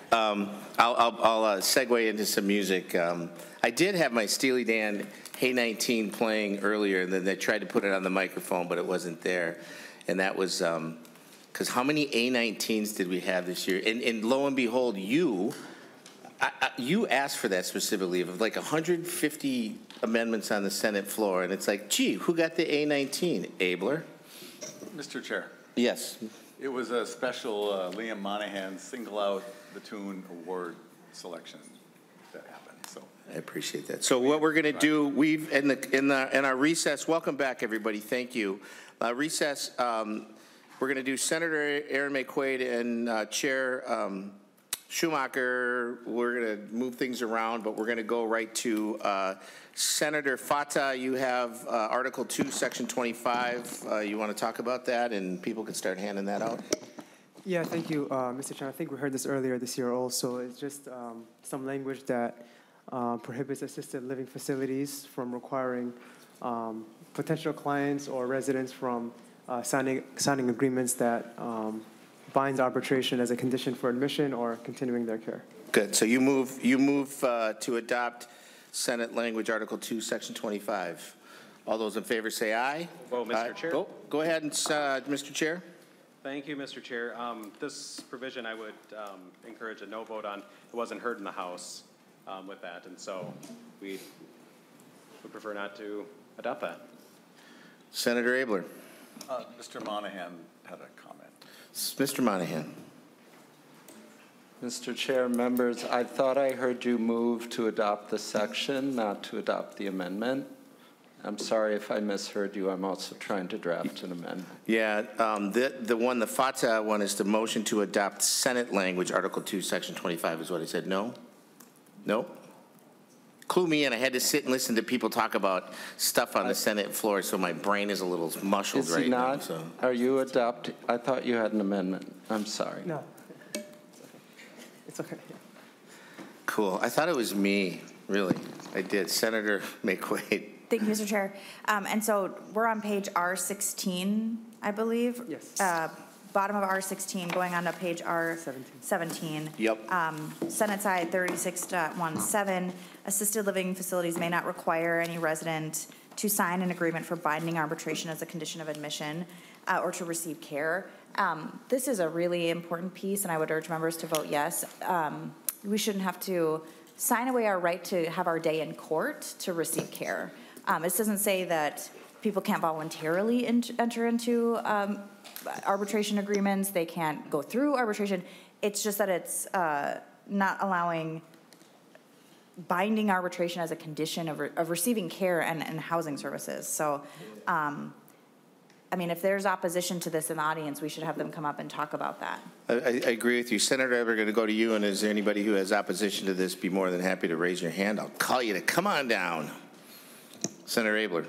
I'll segue into some music. I did have my Steely Dan Hey 19 playing earlier, and then they tried to put it on the microphone, but it wasn't there. And that was because how many A19s did we have this year? And lo and behold, you asked for that specifically, of like 150 amendments on the Senate floor, and it's like, gee, who got the A19? Abler? Mr. Chair. Yes. It was a special Liam Monahan Single Out the Tune Award selection that happened. So I appreciate that. So what we're going to do, we've in our recess. Welcome back, everybody. Thank you. Recess. We're going to do Senator Aaron McQuaid and Chair Schumacher. We're going to move things around, but we're going to go right to Senator Fatah. You have Article 2, Section 25. You want to talk about that, and people can start handing that out? Yeah, thank you, Mr. Chairman. I think we heard this earlier this year also. It's just some language that prohibits assisted living facilities from requiring potential clients or residents from signing agreements that binds arbitration as a condition for admission or continuing their care. Good. So you move to adopt Senate language, Article 2, Section 25. All those in favor say aye. Vote, Mr. Chair. Go ahead, Mr. Chair. Thank you, Mr. Chair. This provision I would encourage a no vote on. It wasn't heard in the House with that, and so we would prefer not to adopt that. Senator Abler. Mr. Monahan had a comment. Mr. Monahan. Mr. Chair, members, I thought I heard you move to adopt the section, not to adopt the amendment. I'm sorry if I misheard you. I'm also trying to draft an amendment. Yeah, the FATA one is the motion to adopt Senate language, Article 2, Section 25 is what I said. No? No? Clue me in. I had to sit and listen to people talk about stuff on the Senate floor, so my brain is a little mushled right now. So. Are you adopting? I thought you had an amendment. I'm sorry. No. It's okay. Cool. I thought it was me, really. I did. Senator McQuaid. Thank you, Mr. Chair. And so we're on page R16, I believe. Yes. Bottom of R16, going on to page R17. Yep. Senate side 36.17. Assisted living facilities may not require any resident to sign an agreement for binding arbitration as a condition of admission or to receive care. This is a really important piece, and I would urge members to vote yes. We shouldn't have to sign away our right to have our day in court to receive care. This doesn't say that people can't voluntarily enter into arbitration agreements. They can't go through arbitration. It's just that it's not allowing binding arbitration as a condition of receiving care and housing services. So, I mean, if there's opposition to this in the audience, we should have them come up and talk about that. I agree with you. Senator, we're going to go to you, and is there anybody who has opposition to this? Be more than happy to raise your hand. I'll call you to come on down. Senator Abler.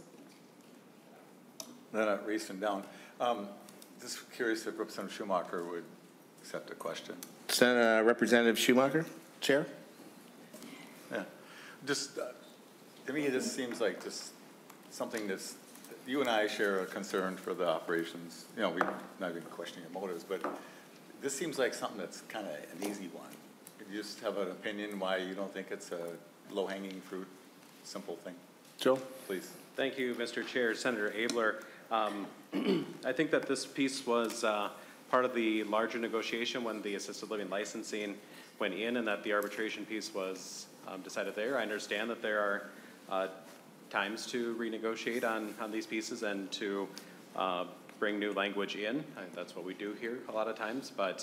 Then I raised him down. Just curious if Representative Schumacher would accept a question. Representative Schumacher, Chair. Yeah, just to me, this seems like just something that's, you and I share a concern for the operations. You know, we're not even questioning your motives, but this seems like something that's kind of an easy one. You just have an opinion why you don't think it's a low-hanging fruit, simple thing. Joe, please. Thank you, Mr. Chair. Senator Abler. I think that this piece was part of the larger negotiation when the assisted living licensing went in, and that the arbitration piece was decided there. I understand that there are times to renegotiate on these pieces and to bring new language in. That's what we do here a lot of times, but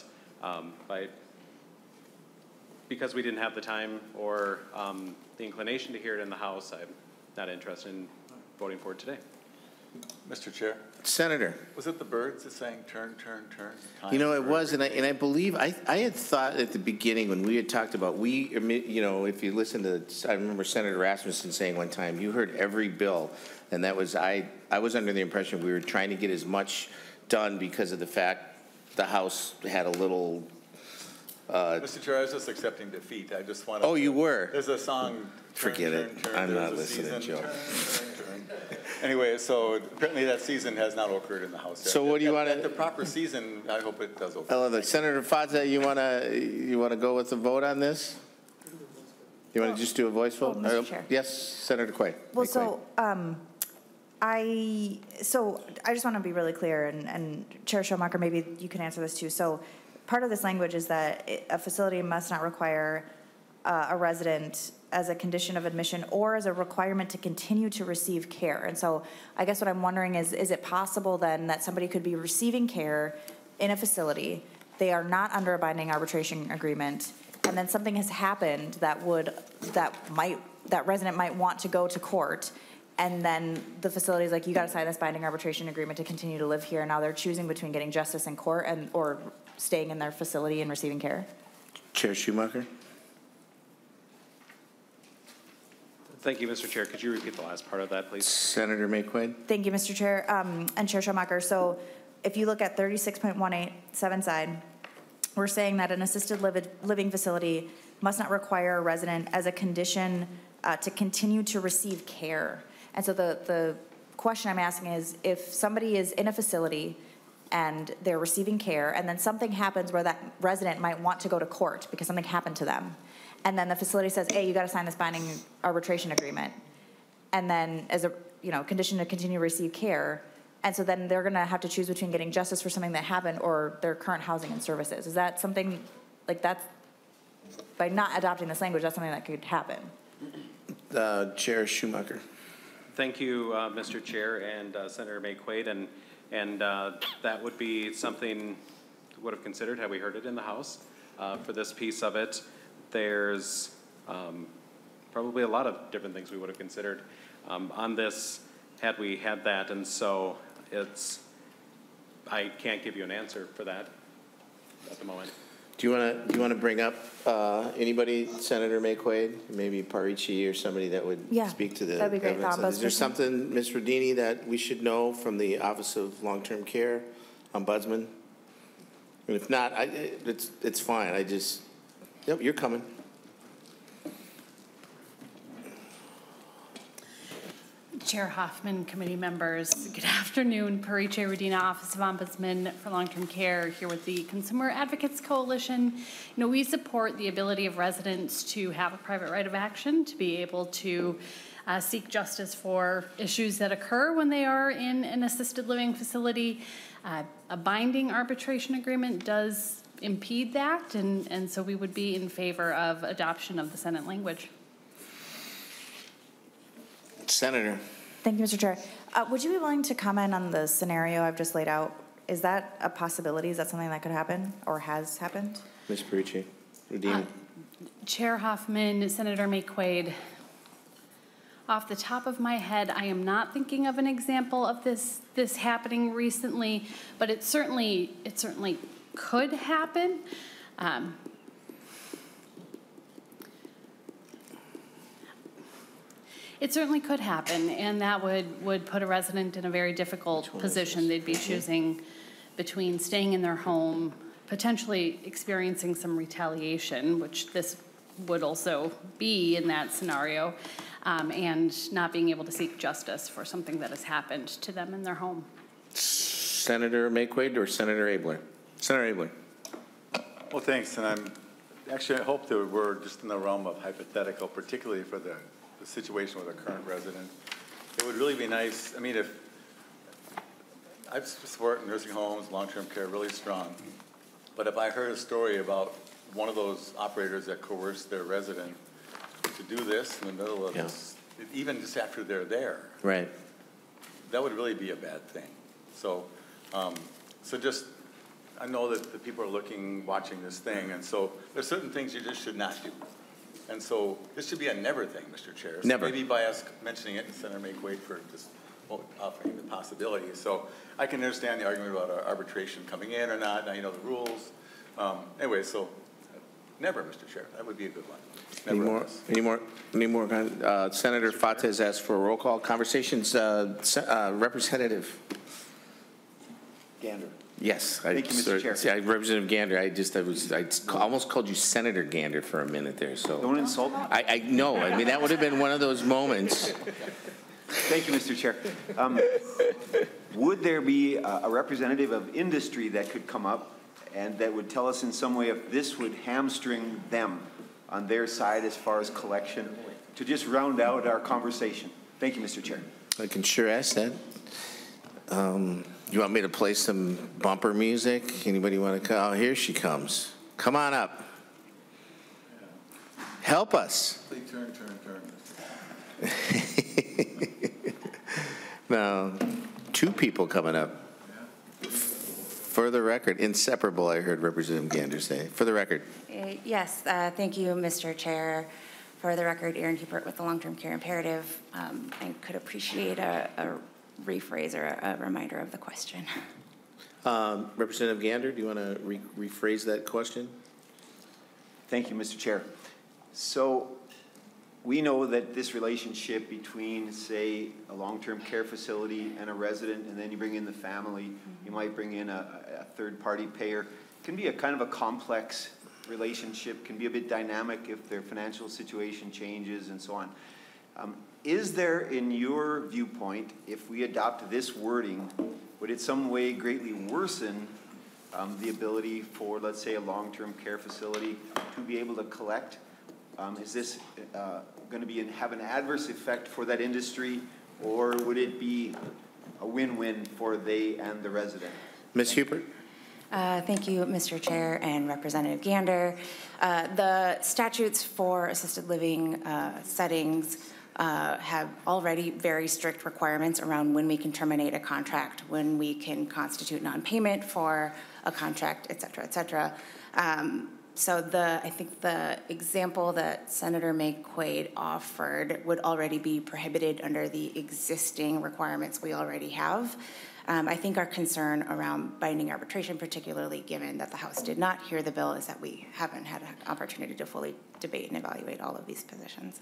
because we didn't have the time or the inclination to hear it in the House, I'm not interested in voting for it today. Mr. Chair. Senator. Was it the birds that sang turn, turn, turn? You know, it was, and I believe, I had thought at the beginning when we had talked about, you know, if you listen to, I remember Senator Rasmussen saying one time, you heard every bill, and that was, I was under the impression we were trying to get as much done because of the fact the House had a little. Mr. Chair, I was just accepting defeat. I just wanted. Oh, you were? There's a song. Forget it. I'm not listening, Joe. Anyway, so apparently that season has not occurred in the House yet. So what do you want At the to, proper season, I hope it does occur. Senator Fazza, you want to go with the vote on this? You want to just do a voice vote? Mr. Chair. Yes, Senator Quay. Well, so, I just want to be really clear, and Chair Schomacher, maybe you can answer this too. So part of this language is that a facility must not require a resident as a condition of admission or as a requirement to continue to receive care. And so I guess what I'm wondering is it possible then that somebody could be receiving care in a facility, they are not under a binding arbitration agreement, and then something has happened that resident might want to go to court, and then the facility is like, you got to sign this binding arbitration agreement to continue to live here. Now they're choosing between getting justice in court or staying in their facility and receiving care. Chair Schumacher? Thank you, Mr. Chair. Could you repeat the last part of that, please? Senator McQuaid? Thank you, Mr. Chair, and Chair Schomacher. So if you look at 36.18, 7 side, we're saying that an assisted living facility must not require a resident as a condition to continue to receive care. And so the question I'm asking is, if somebody is in a facility and they're receiving care, and then something happens where that resident might want to go to court because something happened to them, and then the facility says, hey, you got to sign this binding arbitration agreement, and then as a condition to continue to receive care, and so then they're going to have to choose between getting justice for something that happened or their current housing and services. Is that something like that's, by not adopting this language, that's something that could happen? Chair Schumacher? Thank you, Mr. Chair and Senator McQuaid, and that would be something we would have considered had we heard it in the House. For this piece of it, there's probably a lot of different things we would have considered on this had we had that, and so I can't give you an answer for that at the moment. Do you want to bring up anybody, Senator McQuaid, maybe Parici or somebody that would speak to the that'd be great. evidence? Is there something, Ms. Rodini, that we should know from the Office of Long-Term Care Ombudsman? And if not, it's fine. Yep, you're coming. Chair Hoffman, committee members, good afternoon. Parice Rodina, Office of Ombudsman for Long-Term Care, here with the Consumer Advocates Coalition. We support the ability of residents to have a private right of action, to be able to seek justice for issues that occur when they are in an assisted living facility. A binding arbitration agreement does impede that, and so we would be in favor of adoption of the Senate language. Senator. Thank you, Mr. Chair. Would you be willing to comment on the scenario I've just laid out? Is that a possibility? Is that something that could happen or has happened? Ms. Parici, Rodini. Chair Hoffman, Senator McQuaid, off the top of my head, I am not thinking of an example of this happening recently, but it certainly could happen. It certainly could happen, and that would put a resident in a very difficult position. They'd be choosing between staying in their home, potentially experiencing some retaliation, which this would also be in that scenario, and not being able to seek justice for something that has happened to them in their home. Senator McQuaid or Senator Abler? Senator Abler. Well, thanks, and I hope that we're just in the realm of hypothetical, particularly for the situation with a current resident. It would really be nice, if I support nursing homes, long-term care really strong, but if I heard a story about one of those operators that coerced their resident to do this in the middle of this, even just after they're there, right, that would really be a bad thing. So, I know that the people are watching this thing, and so there's certain things you just should not do. And so this should be a never thing, Mr. Chair. So never. Maybe by us mentioning it, Senator McQuaid for just offering the possibility. So I can understand the argument about arbitration coming in or not. Now you know the rules. Anyway, so never, Mr. Chair. That would be a good one. Never. Any more? Senator Fata has asked for a roll call. Conversations. Representative Gander. Yes. Thank you, Mr. Chair. Representative Gander, I almost called you Senator Gander for a minute there. So Don't insult me. I know. That would have been one of those moments. Thank you, Mr. Chair. Would there be a representative of industry that could come up and that would tell us in some way if this would hamstring them on their side as far as collection, to just round out our conversation? Thank you, Mr. Chair. I can sure ask that. You want me to play some bumper music? Anybody want to come? Oh, here she comes. Come on up. Help us. Please turn. Now, two people coming up. For the record, inseparable, I heard Representative Gander say. For the record. Yes, thank you, Mr. Chair. For the record, Erin Hubert with the Long-Term Care Imperative. I could appreciate a rephrase or a reminder of the question. Representative Gander, do you want to rephrase that question? Thank you, Mr. Chair. So we know that this relationship between, say, a long-term care facility and a resident, and then you bring in the family, you might bring in a third-party payer, can be a kind of a complex relationship, can be a bit dynamic if their financial situation changes and so on. Is there, in your viewpoint, if we adopt this wording, would it some way greatly worsen the ability for, let's say, a long-term care facility to be able to collect? Is this going to have an adverse effect for that industry, or would it be a win-win for they and the resident? Ms. Hubert? Thank you, Mr. Chair and Representative Gander. The statutes for assisted living settings have already very strict requirements around when we can terminate a contract, when we can constitute non-payment for a contract, et cetera, et cetera. So I think the example that Senator McQuaid offered would already be prohibited under the existing requirements we already have. I think our concern around binding arbitration, particularly given that the House did not hear the bill, is that we haven't had an opportunity to fully debate and evaluate all of these positions.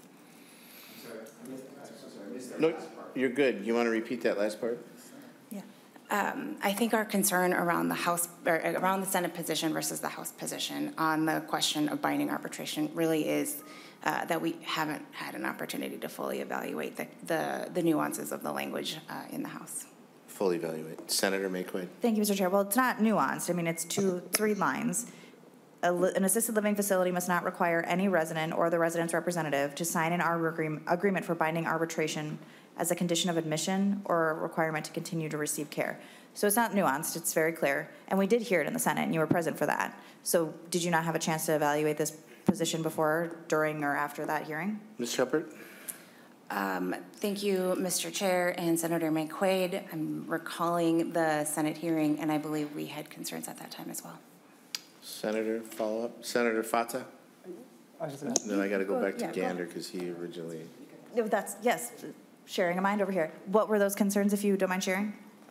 No, you're good. You want to repeat that last part? Yeah. I think our concern around the House, or around the Senate position versus the House position on the question of binding arbitration really is that we haven't had an opportunity to fully evaluate the nuances of the language in the House. Fully evaluate. Senator McQuaid. Thank you, Mr. Chair. Well, it's not nuanced. I mean, it's 3 lines. An assisted living facility must not require any resident or the resident's representative to sign an agreement for binding arbitration as a condition of admission or a requirement to continue to receive care. So it's not nuanced, it's very clear. And we did hear it in the Senate, and you were present for that. So did you not have a chance to evaluate this position before, during, or after that hearing? Ms. Shepard? Thank you, Mr. Chair and Senator McQuaid. I'm recalling the Senate hearing, and I believe we had concerns at that time as well. Senator, follow up. Senator Fata? Then I got to go back to Gander because he originally. That's, yes, sharing a mind over here. What were those concerns, if you don't mind sharing?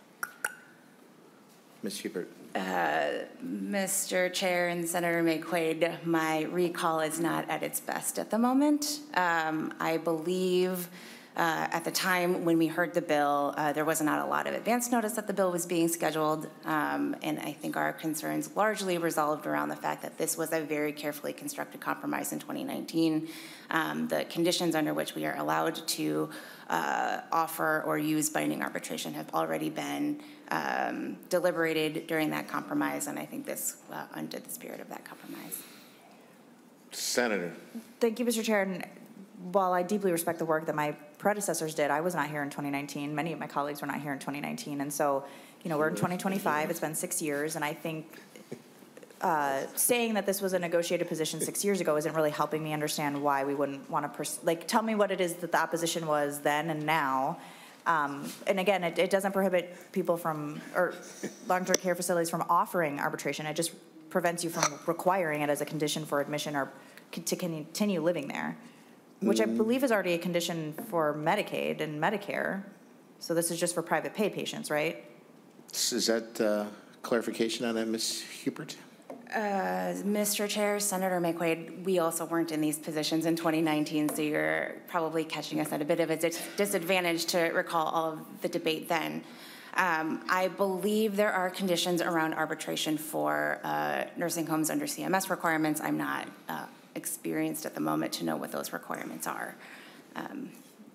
Ms. Hubert. Mr. Chair and Senator McQuaid, my recall is not at its best at the moment. I believe at the time when we heard the bill, there was not a lot of advance notice that the bill was being scheduled, and I think our concerns largely resolved around the fact that this was a very carefully constructed compromise in 2019. The conditions under which we are allowed to offer or use binding arbitration have already been deliberated during that compromise, and I think this undid the spirit of that compromise. Senator. Thank you, Mr. Chair. And while I deeply respect the work that my predecessors did, I was not here in 2019. Many of my colleagues were not here in 2019. And so, you know, we're in 2025. It's been 6 years. And I think saying that this was a negotiated position 6 years ago isn't really helping me understand why we wouldn't want to, tell me what it is that the opposition was then and now. And again, it doesn't prohibit people from, or long-term care facilities from offering arbitration. It just prevents you from requiring it as a condition for admission or to continue living there, which I believe is already a condition for Medicaid and Medicare. So this is just for private pay patients, right? Is that clarification on that, Ms. Hubert? Mr. Chair, Senator McQuaid, we also weren't in these positions in 2019, so you're probably catching us at a bit of a disadvantage to recall all of the debate then. I believe there are conditions around arbitration for nursing homes under CMS requirements. I'm not experienced at the moment to know what those requirements are.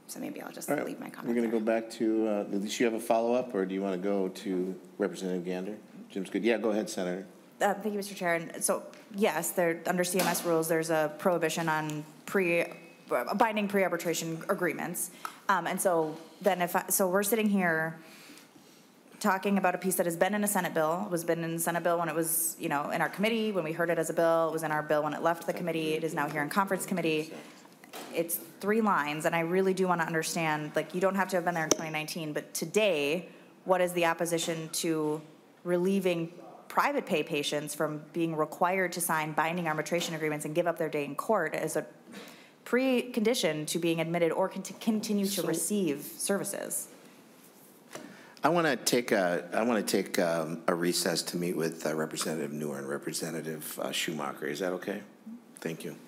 So maybe I'll just All right, leave my comment we're going to there. go back to, does you have a follow-up, or do you want to go to Representative Gander? Jim's good. Yeah, go ahead, Senator. Thank you, Mr. Chair. And so, yes, there, under CMS rules, there's a prohibition on binding pre-arbitration agreements. And so then so we're sitting here talking about a piece that has been in a Senate bill, was been in the Senate bill when it was, in our committee, when we heard it as a bill, it was in our bill when it left the committee, it is now here in conference committee. It's 3 lines, and I really do want to understand, like, you don't have to have been there in 2019, but today, what is the opposition to relieving private pay patients from being required to sign binding arbitration agreements and give up their day in court as a precondition to being admitted or to continue to receive services? I want to take a recess to meet with Representative Newer and Representative Schumacher. Is that okay? Thank you.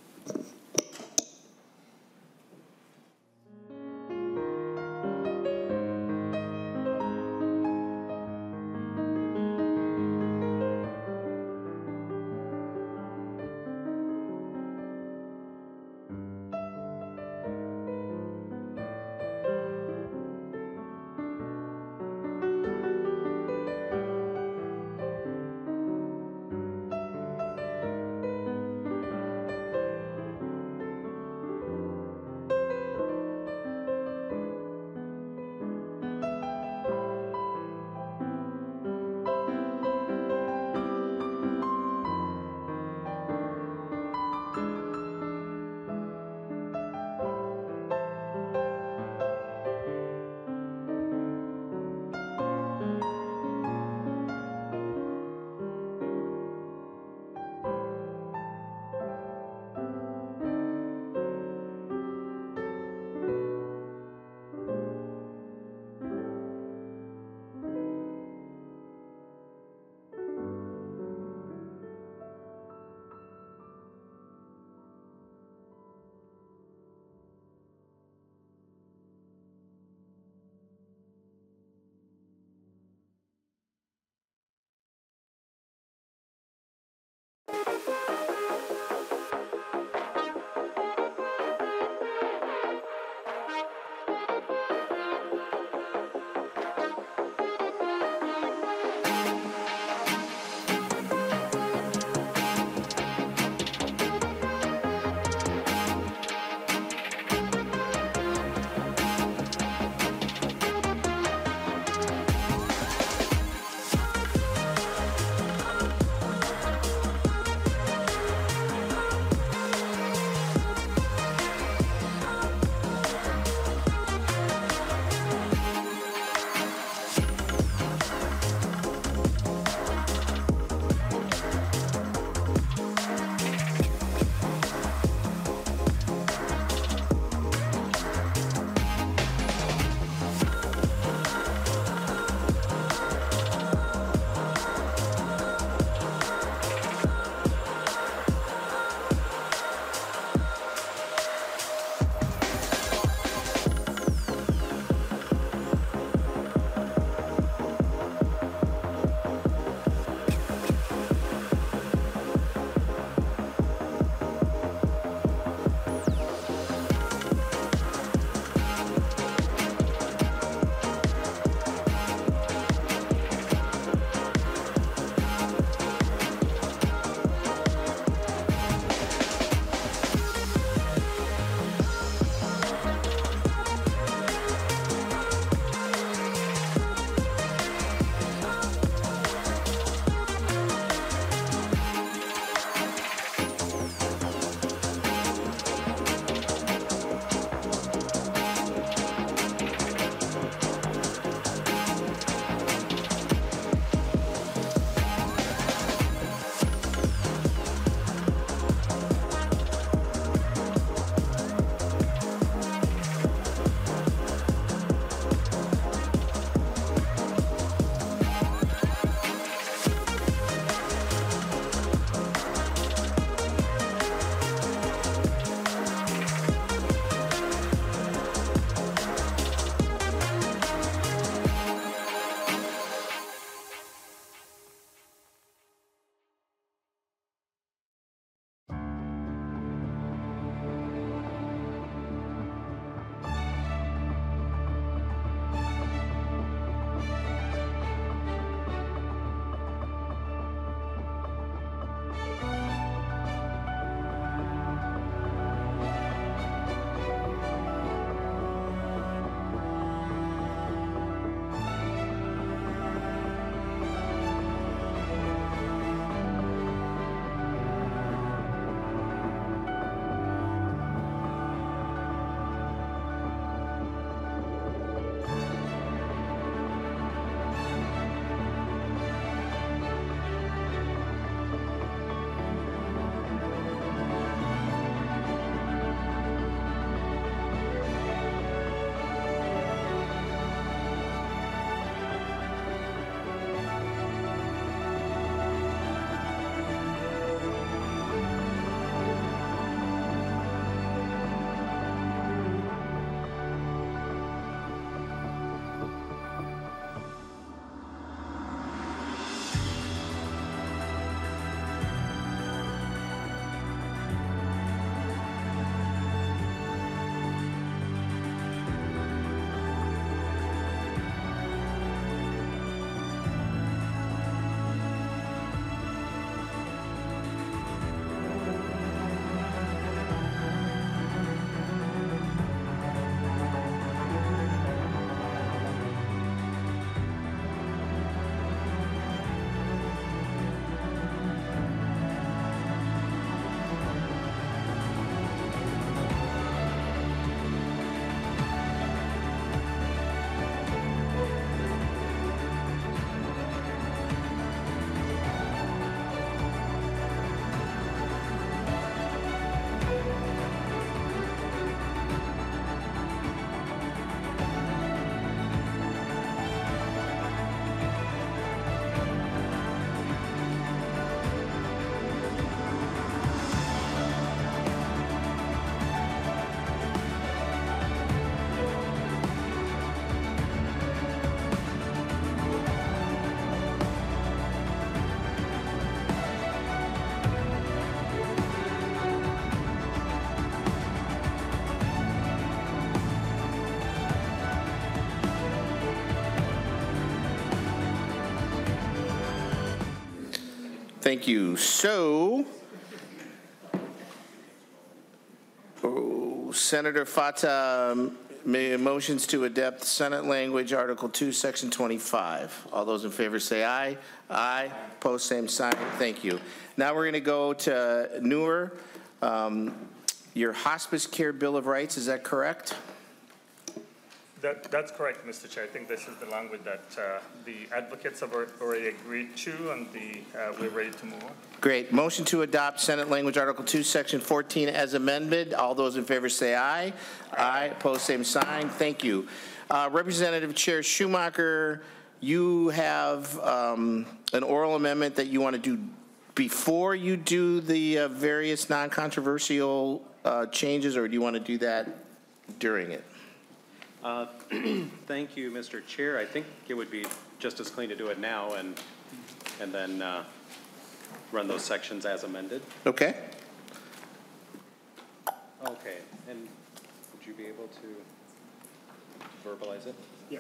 Thank you. So, Senator Fata motions to adopt Senate language, Article 2, Section 25. All those in favor say aye. Aye. Opposed, same sign. Thank you. Now we're going to go to newer. Your hospice care bill of rights, is that correct? That's correct, Mr. Chair. I think this is the language that the advocates have already agreed to, and we're ready to move on. Great. Motion to adopt Senate language, Article 2, Section 14 as amended. All those in favor say aye. Aye. Opposed, same sign. Thank you. Representative Chair Schumacher, you have an oral amendment that you want to do before you do the various non-controversial changes, or do you want to do that during it? Thank you, Mr. Chair. I think it would be just as clean to do it now and then run those sections as amended. Okay. Okay. And would you be able to verbalize it? Yeah.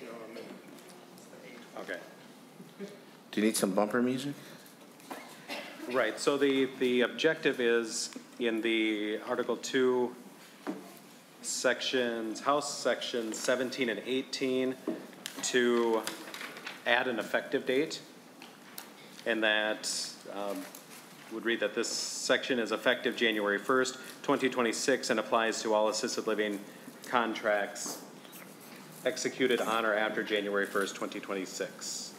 Okay. Do you need some bumper music? Right. So the objective is in the Article 2 sections, House Sections 17 and 18, to add an effective date. And that would read that this section is effective January 1st, 2026, and applies to all assisted living contracts executed on or after January 1st, 2026.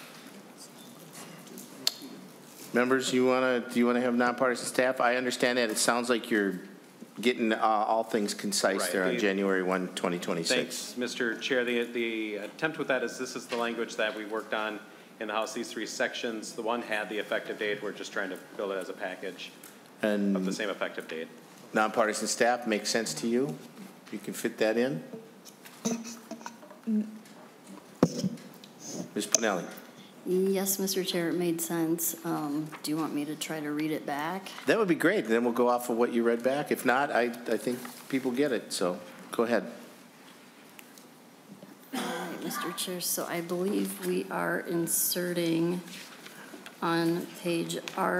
Members, do you want to have nonpartisan staff? I understand that. It sounds like you're getting all things concise Right. there on January 1, 2026. Thanks, Mr. Chair. The attempt with that is this is the language that we worked on in the House, these three sections. The one had the effective date. We're just trying to build it as a package And of the same effective date. nonpartisan staff makes sense to you? You can fit that in? Ms. Pinelli? Yes, Mr. Chair, it made sense. Do you want me to try to read it back? That would be great. Then we'll go off of what you read back. If not, I think people get it. So go ahead. All right, Mr. Chair, so I believe we are inserting on page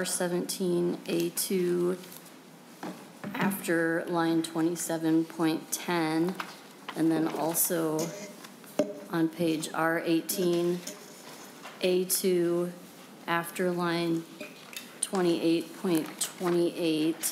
R17A2 after line 27.10, and then also on page R18A2 after line 28.28,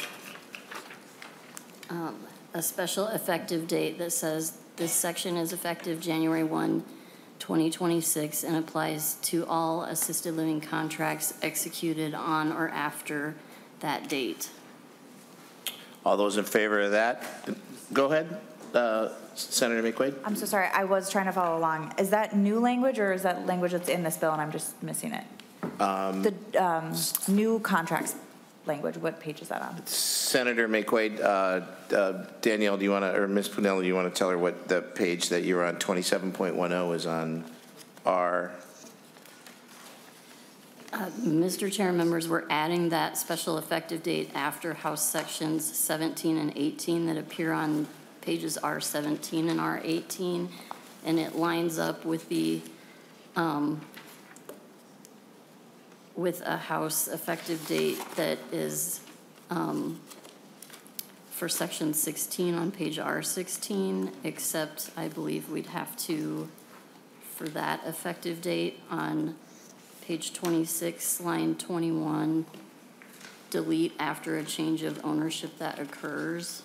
a special effective date that says this section is effective January 1, 2026, and applies to all assisted living contracts executed on or after that date. All those in favor of that? Go ahead, Senator McQuaid. I'm so sorry, I was trying to follow along. Is that new language, or is that language that's in this bill and I'm just missing it? The new contracts language, what page is that on? Senator McQuaid, Danielle, do you want to, or Ms. Pinelli, do you want to tell her what the page that you're on, 27.10 is on R? Mr. Chair, members, we're adding that special effective date after House Sections 17 and 18 that appear on pages R17 and R18, and it lines up with the with a House effective date that is for Section 16 on page R16, except I believe we'd have to, for that effective date on page 26, line 21, delete after a change of ownership that occurs.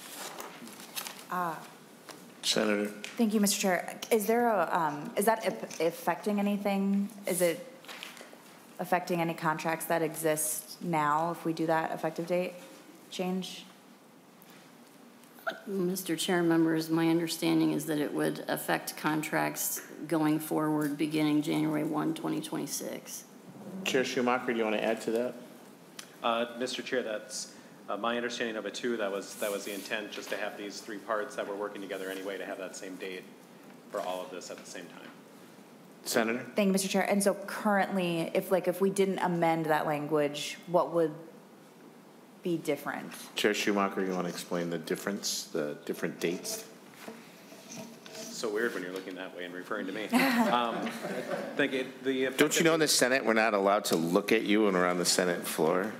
Senator. Thank you, Mr. Chair. Is there is that affecting anything? Is it affecting any contracts that exist now if we do that effective date change? Mr. Chair, members, my understanding is that it would affect contracts going forward beginning January 1, 2026. Chair Schumacher, do you want to add to that? Mr. Chair, that's my understanding of it too. That was the intent, just to have these three parts that were working together anyway, to have that same date for all of this at the same time. Senator. Thank you, Mr. Chair. And so currently, if we didn't amend that language, what would be different? Chair Schumacher, you want to explain the difference, the different dates? so weird when you're looking that way and referring to me. Don't you know in the Senate, we're not allowed to look at you when we're on the Senate floor?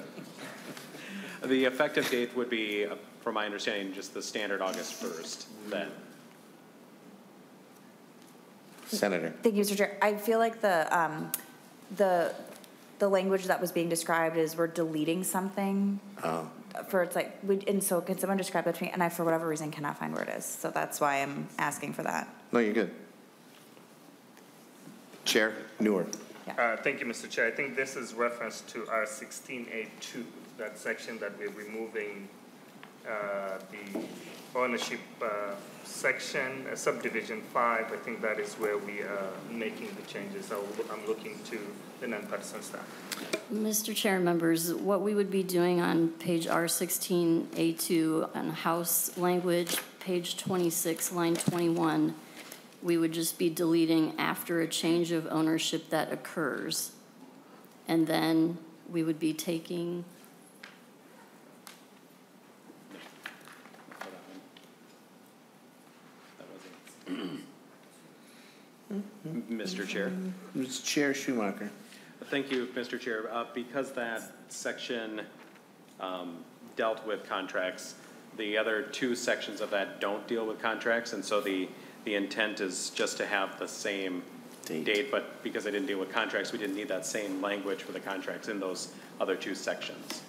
The effective date would be, from my understanding, just the standard August 1st then. Senator. Thank you, Mr. Chair. I feel like the language that was being described is we're deleting something. For it's like, and so can someone describe that to me? And I, for whatever reason, cannot find where it is. So that's why I'm asking for that. No, you're good. Chair Newer. Thank you, Mr. Chair. I think this is reference to R16A2, that section that we're removing the ownership section, subdivision 5. I think that is where we are making the changes. So I'm looking to the nonpartisan staff. Mr. Chair and members, what we would be doing on page R16A2 on house language, page 26, line 21, we would just be deleting after a change of ownership that occurs. And then we would be taking Mr. Chair. Mr. Chair Schumacher. Thank you, Mr. Chair. Because that section dealt with contracts, the other two sections of that don't deal with contracts, and so the intent is just to have the same date, but because they didn't deal with contracts, we didn't need that same language for the contracts in those other two sections.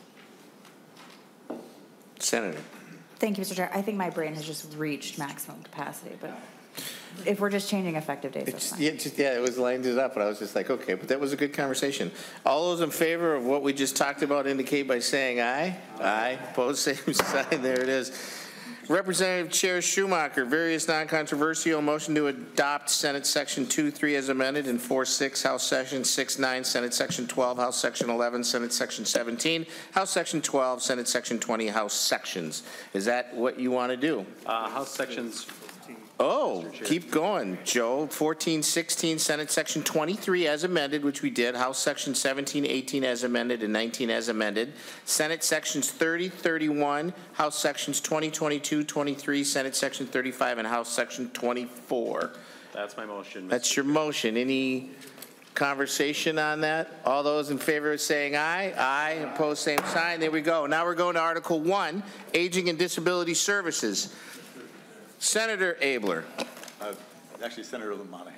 Senator. Thank you, Mr. Chair. I think my brain has just reached maximum capacity, but if we're just changing effective dates, that's fine. Yeah, it was lined it up, but I was just like, okay, but that was a good conversation. All those in favor of what we just talked about indicate by saying aye. Aye. Opposed, same sign. There it is. Representative Chair Schumacher, various non-controversial motion to adopt Senate Section 2.3 as amended and 4.6 House Section 6.9, Senate Section 12, House Section 11, Senate Section 17, House Section 12, Senate Section 20, House Sections. Is that what you want to do? House Sections. Oh, keep going, Joe. 14, 16, Senate Section 23 as amended, which we did. House Section 17, 18 as amended, and 19 as amended. Senate Sections 30, 31, House Sections 20, 22, 23, Senate Section 35, and House Section 24. That's my motion, Mr. That's your motion. Any conversation on that? All those in favor of saying aye? Aye. Opposed, same sign. There we go. Now we're going to Article 1, Aging and Disability Services. Senator Abler. Actually, Senator Monahan.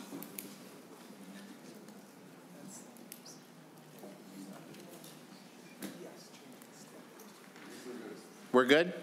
We're good?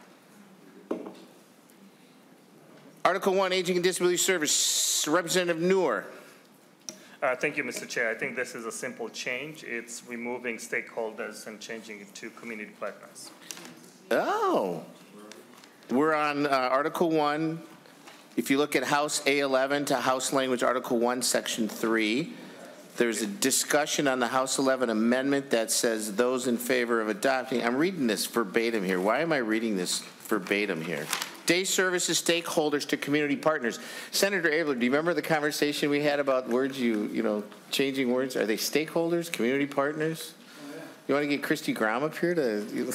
Article 1, Aging and Disability Service, Representative Newer. Thank you, Mr. Chair. I think this is a simple change. It's removing stakeholders and changing it to community partners. Oh. We're on Article 1. If you look at House A11 to House Language Article 1, Section 3, there's a discussion on the House 11 amendment that says those in favor of adopting. I'm reading this verbatim here. Why am I reading this verbatim here? Day services stakeholders to community partners. Senator Abler, do you remember the conversation we had about words, changing words? Are they stakeholders, community partners? You want to get Christy Graham up here to...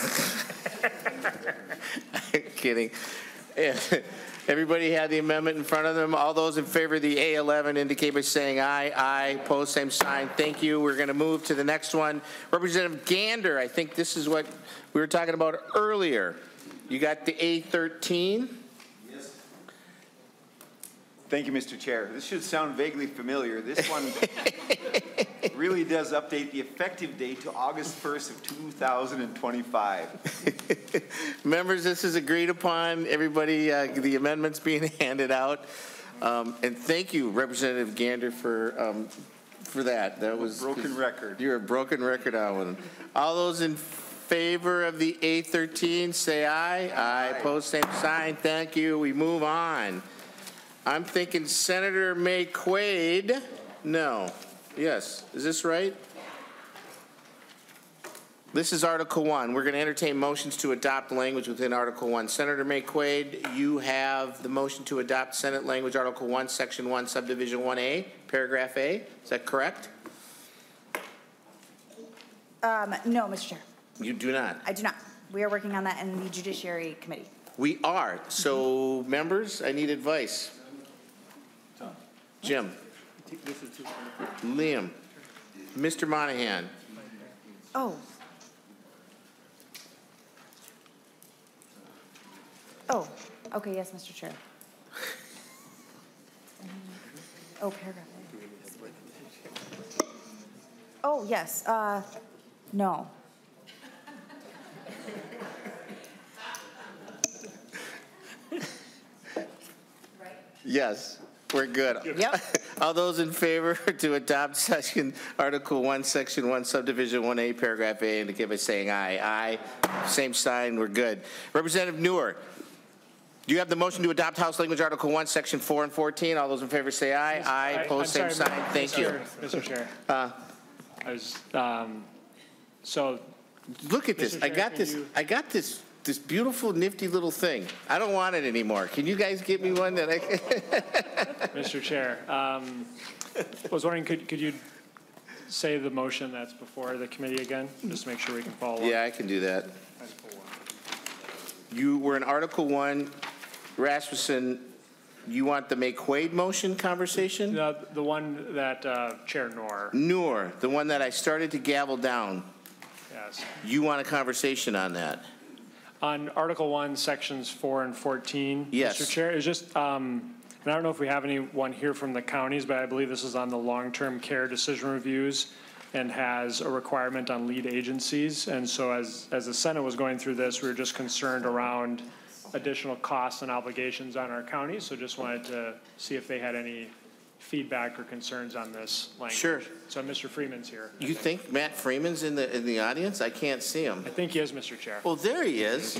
I'm kidding. Everybody had the amendment in front of them. All those in favor of the A11 indicate by saying aye. Aye. Opposed, same sign. Thank you. We're going to move to the next one. Representative Gander, I think this is what we were talking about earlier. You got the A13? Yes. Thank you, Mr. Chair. This should sound vaguely familiar. This one really does update the effective date to August 1st of 2025. Members, this is agreed upon. Everybody, the amendments being handed out. And thank you, Representative Gander, for that. That was broken record. You're a broken record on one. All those in favor of the A13, say aye. Aye. Opposed, same sign. Thank you. We move on. I'm thinking Senator May Quaid. No. Yes. Is this right? This is Article 1. We're going to entertain motions to adopt language within Article 1. Senator May Quaid, you have the motion to adopt Senate language Article 1, Section 1, Subdivision 1A, Paragraph A. Is that correct? No, Mr. Chair. You do not. I do not. We are working on that in the Judiciary Committee. We are. So, members, I need advice. Jim. Liam. Mr. Monahan. Oh. Oh, okay, yes, Mr. Chair. Oh, paragraph A. Oh, yes, no. Yes, we're good. Yep. All those in favor to adopt Article 1, Section 1, Subdivision 1A, Paragraph A, indicate by saying aye. Aye. Same sign, we're good. Representative Newer, do you have the motion to adopt House Language Article 1, Section 4 and 14? All those in favor say aye. Aye. Opposed, same sign. Thank you. Mr. Chair. I was, so. Look at this. Mr. Chair, I got this beautiful, nifty little thing. I don't want it anymore. Can you guys get me one that I can? Mr. Chair, I was wondering, could you say the motion that's before the committee again, just to make sure we can follow up? Yeah, I can do that. You were in Article 1. Rasmussen, you want the McQuaid motion conversation? No, the one that Chair Noor. Noor, the one that I started to gavel down. Yes. You want a conversation on that? On Article 1, Sections 4 and 14. Yes. Mr. Chair, it's just, and I don't know if we have anyone here from the counties, but I believe this is on the long-term care decision reviews and has a requirement on lead agencies. And so as the Senate was going through this, we were just concerned around additional costs and obligations on our counties. So just wanted to see if they had any feedback or concerns on this language. Sure. So Mr. Freeman's here. You think Matt Freeman's in the audience? I can't see him. I think he is, Mr. Chair. Well, there he is.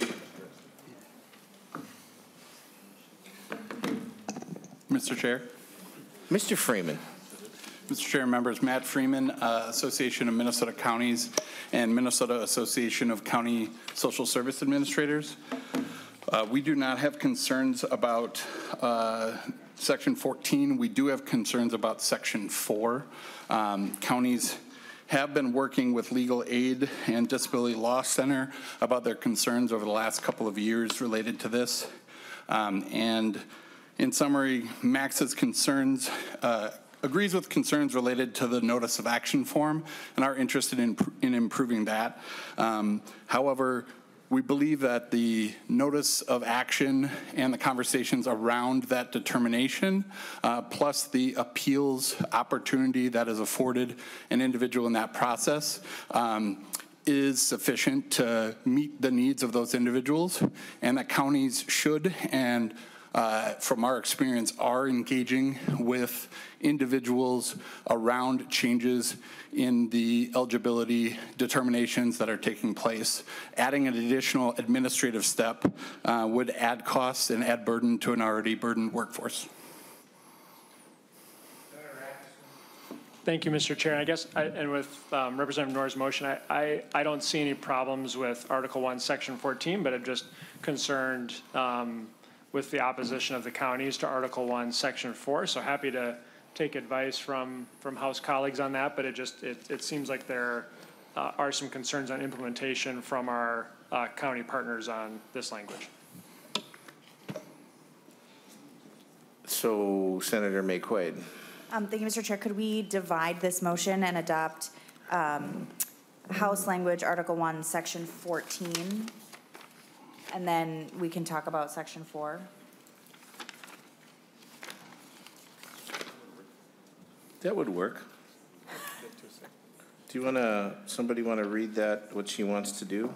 Mr. Chair. Mr. Freeman. Mr. Chair, members, Matt Freeman, Association of Minnesota Counties and Minnesota Association of County Social Service Administrators. We do not have concerns about Section 14. We do have concerns about Section 4. Counties have been working with Legal Aid and Disability Law Center about their concerns over the last couple of years related to this. And in summary, Max's concerns agrees with concerns related to the notice of action form and are interested in improving that. However, we believe that the notice of action and the conversations around that determination, plus the appeals opportunity that is afforded an individual in that process, is sufficient to meet the needs of those individuals, and that counties should and from our experience, are engaging with individuals around changes in the eligibility determinations that are taking place. Adding an additional administrative step would add costs and add burden to an already burdened workforce. Thank you, Mr. Chair. I guess, and with Representative Noor's motion, I don't see any problems with Article 1, Section 14, but I'm just concerned with the opposition of the counties to Article 1, Section 4. So happy to take advice from House colleagues on that, but it seems like there are some concerns on implementation from our county partners on this language. So, Senator McQuaid. Thank you, Mr. Chair. Could we divide this motion and adopt House language, Article 1, Section 14? And then we can talk about Section 4. That would work. Do you want to, somebody want to read that, what she wants to do?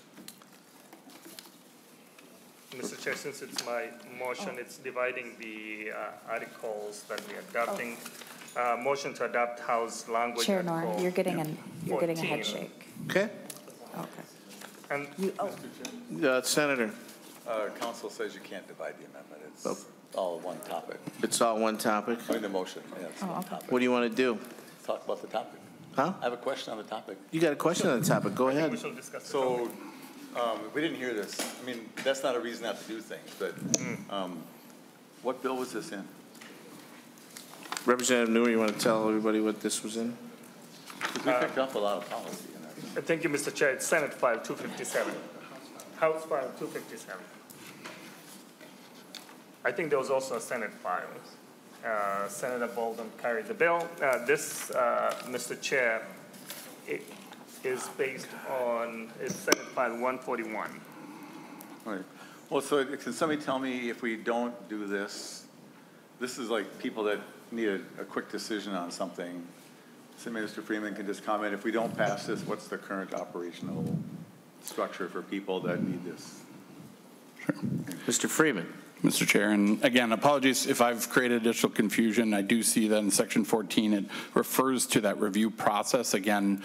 Mr. Chair, since it's my motion, it's dividing the articles that we're adopting. Motion to adopt House language. Chair Noor, you're getting a head shake. Okay. Okay. And Senator. Council says you can't divide the amendment. It's all one topic. It's all one topic? I mean, the motion, yeah. It's one topic. What do you want to do? Talk about the topic. Huh? I have a question on the topic. You got a question on the topic. Go ahead. we shall discuss So, we didn't hear this. I mean, that's not a reason not to do things, but what bill was this in? Representative Newer, you want to tell everybody what this was in? Because we picked up a lot of policy in there. Thank you, Mr. Chair. It's Senate File 257. House File 257. I think there was also a Senate file. Senator Bolden carried the bill. This, Mr. Chair, it is based on, it's Senate File 141. All right. Well, so can somebody tell me if we don't do this, this is like people that need a quick decision on something. So Minister Freeman can just comment, if we don't pass this, what's the current operational structure for people that need this? Sure. Mr. Freeman. Mr. Chair, and again, apologies if I've created additional confusion. I do see that in section 14, it refers to that review process. Again,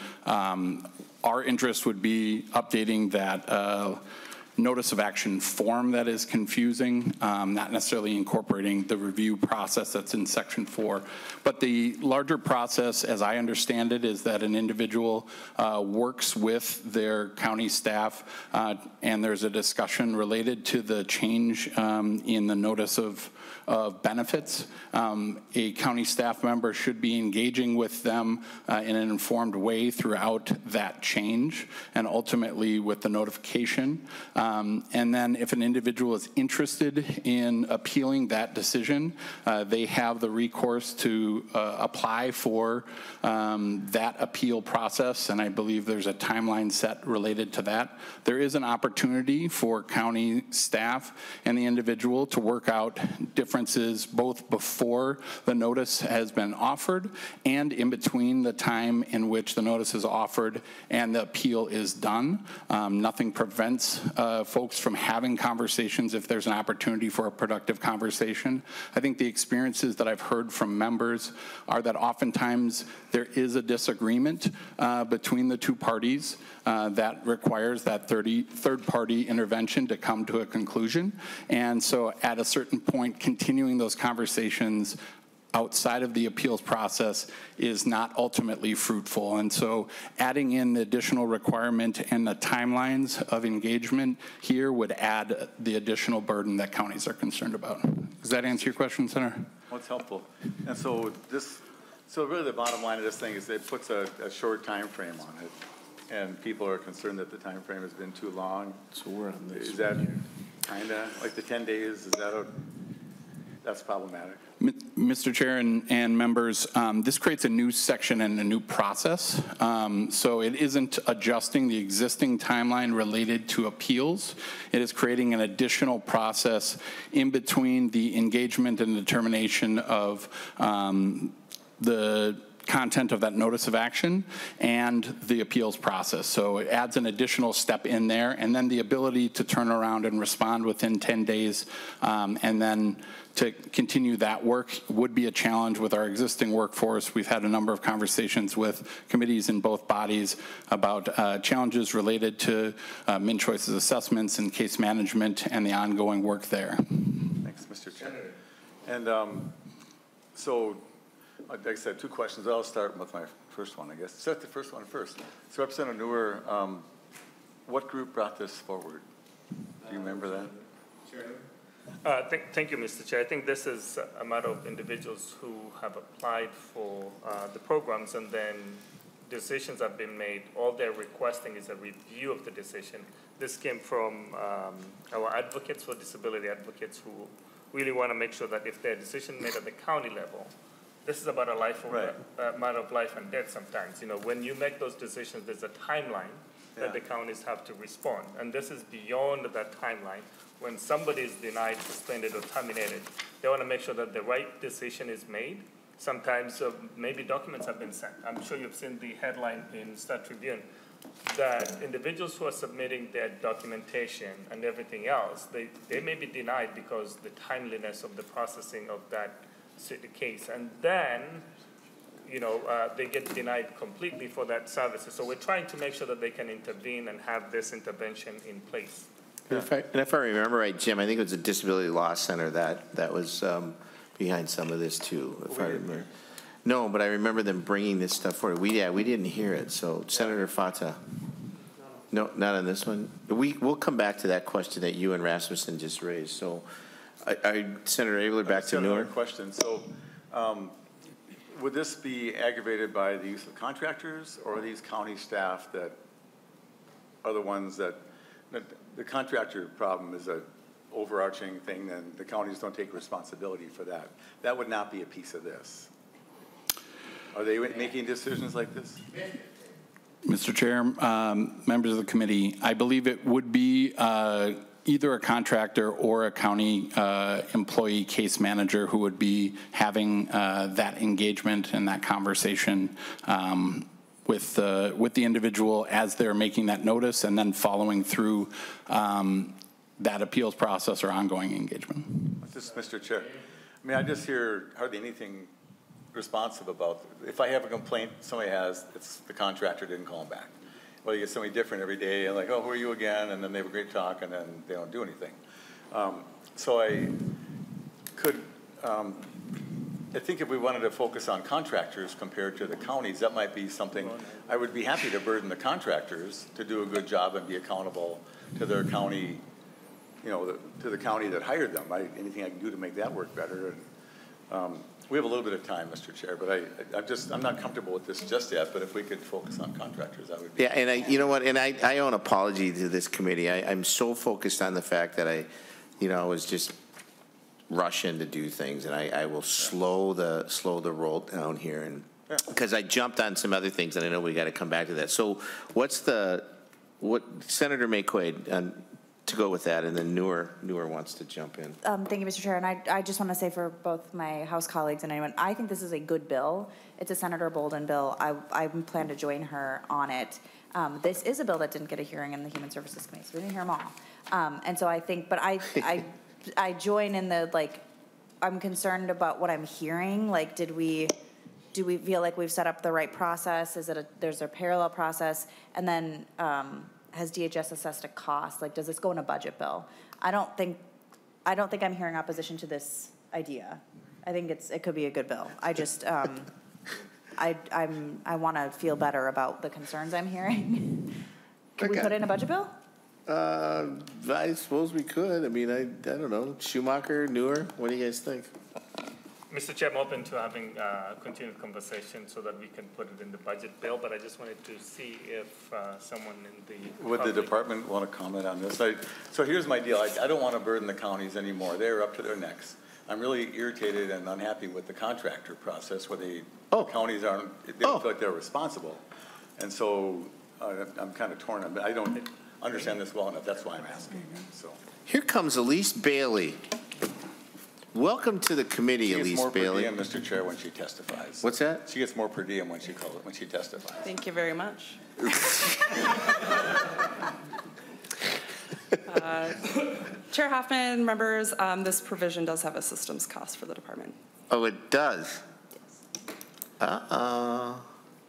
our interest would be updating that notice of action form that is confusing, not necessarily incorporating the review process that's in section 4. But the larger process, as I understand it, is that an individual works with their county staff and there's a discussion related to the change in the notice of benefits. A county staff member should be engaging with them in an informed way throughout that change and ultimately with the notification. And then if an individual is interested in appealing that decision, they have the recourse to apply for that appeal process, and I believe there's a timeline set related to that. There is an opportunity for county staff and the individual to work out differences both before the notice has been offered and in between the time in which the notice is offered and the appeal is done. Nothing prevents folks from having conversations if there's an opportunity for a productive conversation. I think the experiences that I've heard from members are that oftentimes there is a disagreement between the two parties that requires that third-party intervention to come to a conclusion. And so at a certain point, continuing those conversations outside of the appeals process is not ultimately fruitful. And so adding in the additional requirement and the timelines of engagement here would add the additional burden that counties are concerned about. Does that answer your question, Senator? Well, it's helpful. And so so really the bottom line of this thing is it puts a short time frame on it. And people are concerned that the time frame has been too long. So we're on this. Is that kind of like the 10 days? Is that that's problematic? Mr. Chair and members, this creates a new section and a new process. So it isn't adjusting the existing timeline related to appeals. It is creating an additional process in between the engagement and determination of the content of that notice of action and the appeals process. So it adds an additional step in there, and then the ability to turn around and respond within 10 days, and then to continue that work would be a challenge with our existing workforce. We've had a number of conversations with committees in both bodies about challenges related to min-choices assessments and case management and the ongoing work there. Thanks, Mr. Chair. And so, like I said, two questions. I'll start with my first one, I guess. Set the first one first. So Representative Neuer, what group brought this forward? Do you remember that? Thank you, Mr. Chair. I think this is a matter of individuals who have applied for the programs and then decisions have been made. All they're requesting is a review of the decision. This came from our advocates for disability advocates who really want to make sure that if their decision made at the county level, this is about a matter of life and death sometimes. You know, when you make those decisions, there's a timeline that the counties have to respond. And this is beyond that timeline. When somebody is denied, suspended, or terminated, they want to make sure that the right decision is made. Sometimes maybe documents have been sent. I'm sure you've seen the headline in Star Tribune that individuals who are submitting their documentation and everything else, they may be denied because the timeliness of the processing of that case. And then, you know, they get denied completely for that services. So we're trying to make sure that they can intervene and have this intervention in place. And if I remember right, Jim, I think it was a Disability Law Center that was behind some of this too, if I remember. No, but I remember them bringing this stuff forward. We didn't hear it. So Senator Fata. No, not on this one. We'll come back to that question that you and Rasmussen just raised. So, Senator Abeler, back to Neuer. Question. So, would this be aggravated by the use of contractors or these county staff that are the ones that the contractor problem is a overarching thing, then the counties don't take responsibility for that. That would not be a piece of this. Are they making decisions like this? Mr. Chair, members of the committee, I believe it would be either a contractor or a county employee case manager who would be having that engagement and that conversation with the individual as they're making that notice and then following through that appeals process or ongoing engagement. Just, Mr. Chair, I mean, I just hear hardly anything responsive about, if I have a complaint somebody has, it's the contractor didn't call them back. Well, you get somebody different every day, and like, oh, who are you again? And then they have a great talk, and then they don't do anything. So I could, I think if we wanted to focus on contractors compared to the counties, that might be something, I would be happy to burden the contractors to do a good job and be accountable to their county, you know, to the county that hired them. Anything I can do to make that work better. And, we have a little bit of time, Mr. Chair, but I'm not comfortable with this just yet, but if we could focus on contractors, I would be. Yeah, and you know what, and I owe an apology to this committee. I'm so focused on the fact that I was just rushing to do things, and I will slow the roll down here, and because I jumped on some other things, and I know we got to come back to that. So what Senator McQuaid, to go with that, and then Noor wants to jump in. Thank you, Mr. Chair, and I just want to say for both my House colleagues and anyone, I think this is a good bill. It's a Senator Bolden bill. I plan to join her on it. This is a bill that didn't get a hearing in the Human Services Committee, so we didn't hear them all. And so I think, but I join in the, like, I'm concerned about what I'm hearing. Like, do we feel like we've set up the right process? Is it there's a parallel process? And then, has DHS assessed a cost? Like, does this go in a budget bill? I don't think I'm hearing opposition to this idea. I think it could be a good bill. I just, I want to feel better about the concerns I'm hearing. Could we put it in a budget bill? I suppose we could. I mean, I don't know. Schumacher, Noor, what do you guys think? Mr. Chair, I'm open to having a continued conversation so that we can put it in the budget bill, but I just wanted to see if someone in the Would the department want to comment on this? So here's my deal. I don't want to burden the counties anymore. They're up to their necks. I'm really irritated and unhappy with the contractor process where the counties they don't feel like they're responsible. And so I'm kind of torn. I don't understand this well enough. That's why I'm asking. So Here comes Elise Bailey. Welcome to the committee, Elise Bailey. She gets more per diem, Mr. Chair, when she testifies. What's that? She gets more per diem when she testifies. Thank you very much. Chair Hoffman, members, this provision does have a systems cost for the department. Oh, it does? Yes.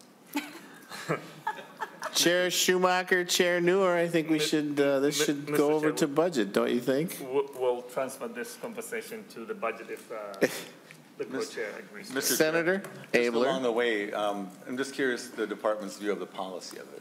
Chair Schumacher, Chair Noor, I think we should, this should go over to budget, don't you think? We'll transfer this conversation to the budget if the co-chair agrees. Mr. Senator Chair, Abler. just along the way, I'm just curious the department's view of the policy of it.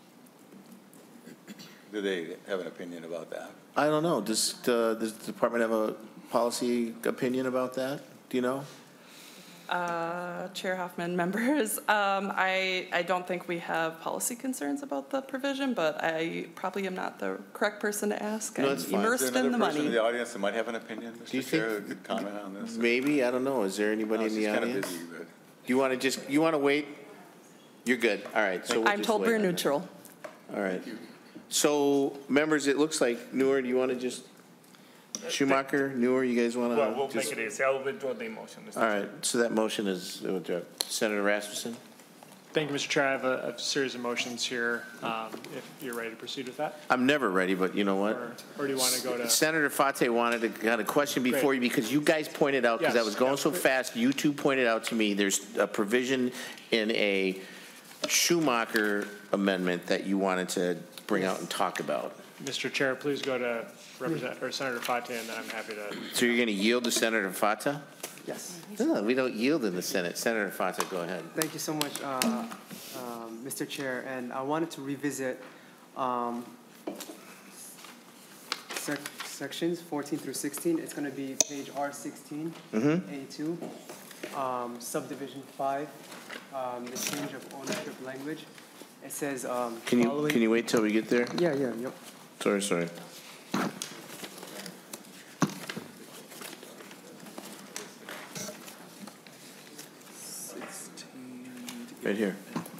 Do they have an opinion about that? I don't know. Does the department have a policy opinion about that? Do you know? Chair Hoffman, members, I don't think we have policy concerns about the provision, but I probably am not the correct person to ask. No, it's I'm fine. immersed Is there in the another person money. in the audience that might have an opinion, Do you Mr. Chair, think- who could comment on this? Maybe, I don't know. Is there anybody in the She's kind of audience? busy, but. You want to wait? You're good. All right. So we'll I'm just told wait we're on that. neutral. All right. So, members, it looks like, Noor, do you want to just, Schumacher, Noor, you guys want to? Well, we'll make it easy. I'll withdraw the motion, Mr. All right, so that motion is, Senator Rasmussen? Thank you, Mr. Chair. I have a series of motions here, if you're ready to proceed with that. I'm never ready, but you know what? Or do you want to go to? Senator Fate wanted to, got a question before you, because you guys pointed out, because I Yes. was going so fast, you two pointed out to me, there's a provision in a Schumacher amendment that you wanted to bring out and talk about. Mr. Chair, please go to Senator Fate, and then I'm happy to. So you're going to yield to Senator Fata? Yes. No, we don't yield in the Senate. Senator Fata, go ahead. Thank you so much, Mr. Chair. And I wanted to revisit sections 14 through 16. It's going to be page R16, A2, subdivision 5, the change of ownership language. It says Can you wait till we get there? Yeah, yep. Sorry. Right here.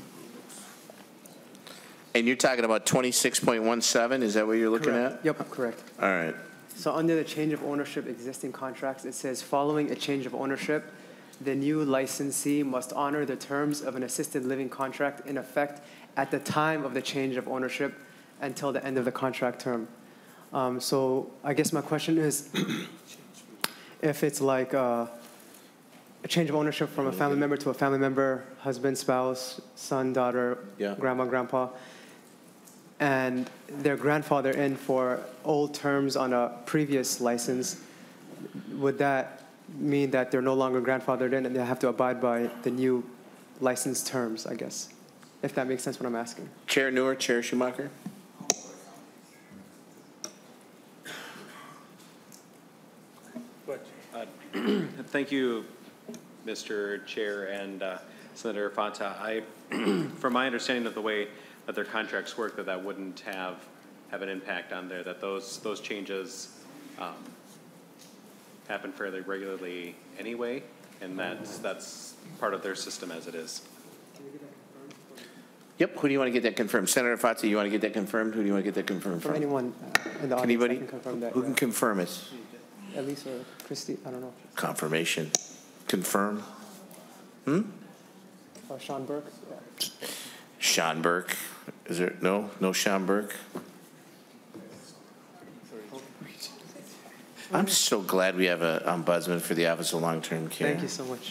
And you're talking about 26.17, is that what you're looking Correct. at? Yep, correct. All right. So under the change of ownership existing contracts, it says, following a change of ownership, the new licensee must honor the terms of an assisted living contract in effect at the time of the change of ownership until the end of the contract term. So I guess my question is, if it's like a change of ownership from a family member to a family member, husband, spouse, son, daughter, Yeah. grandma, grandpa, and their grandfather in for old terms on a previous license, would that mean that they're no longer grandfathered in and they have to abide by the new license terms, I guess? If that makes sense what I'm asking. Chair Newer, Chair Schumacher? Thank you, Mr. Chair and Senator Fonta. From my understanding of the way that their contracts work, that wouldn't have an impact on there, that those changes happen fairly regularly anyway, and that's part of their system as it is. Yep, who do you want to get that confirmed? Senator Fonta, you want to get that confirmed? Who do you want to get that confirmed For from? anyone in the audience, Anybody? I can confirm that. Who can confirm it? Elise or Christy, I don't know. Confirmation. Confirm. Sean Burke? Yeah. Sean Burke. Is there, no Sean Burke? I'm so glad we have an ombudsman for the Office of Long-Term Care. Thank you so much.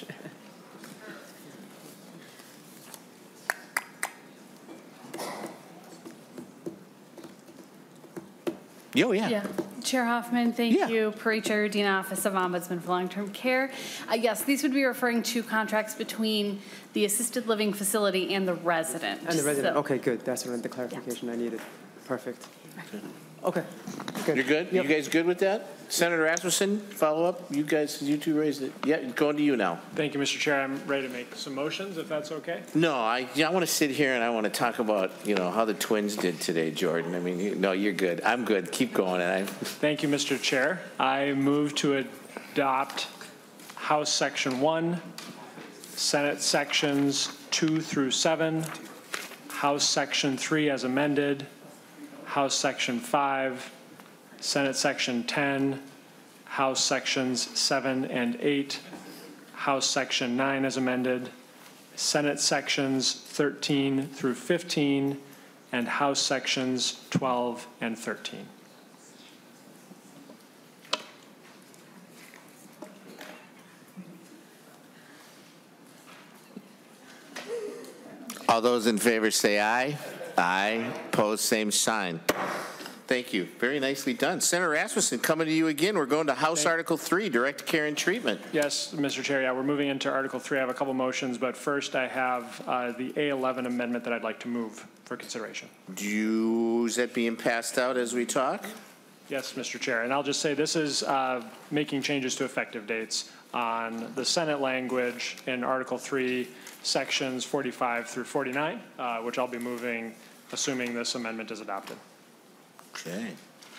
Oh, yeah. Yeah. Chair Hoffman, thank you. Paricha Udina, Office of Ombudsman for Long-Term Care. Yes, these would be referring to contracts between the assisted living facility and the resident. And the resident, So- okay, good. That's the clarification I needed. Perfect. Okay. You're good? Yep. You guys good with that? Senator Rasmussen, follow up? You two raised it. Yeah, going to you now. Thank you, Mr. Chair. I'm ready to make some motions, if that's okay. No, I want to sit here and I want to talk about, how the Twins did today, Jordan. I mean, no, you're good. I'm good. Keep going. Thank you, Mr. Chair. I move to adopt House Section 1, Senate Sections 2 through 7, House Section 3 as amended, House Section 5, Senate Section 10, House Sections 7 and 8, House Section 9 as amended, Senate Sections 13 through 15, and House Sections 12 and 13. All those in favor say aye. Aye. Opposed, same sign. Thank you. Very nicely done. Senator Rasmussen, coming to you again. We're going to House Article 3, Direct Care and Treatment. Yes, Mr. Chair, yeah, we're moving into Article 3. I have a couple motions, but first I have the A11 amendment that I'd like to move for consideration. Is that being passed out as we talk? Yes, Mr. Chair, and I'll just say this is making changes to effective dates on the Senate language in Article 3, Sections 45 through 49, which I'll be moving, assuming this amendment is adopted. Okay.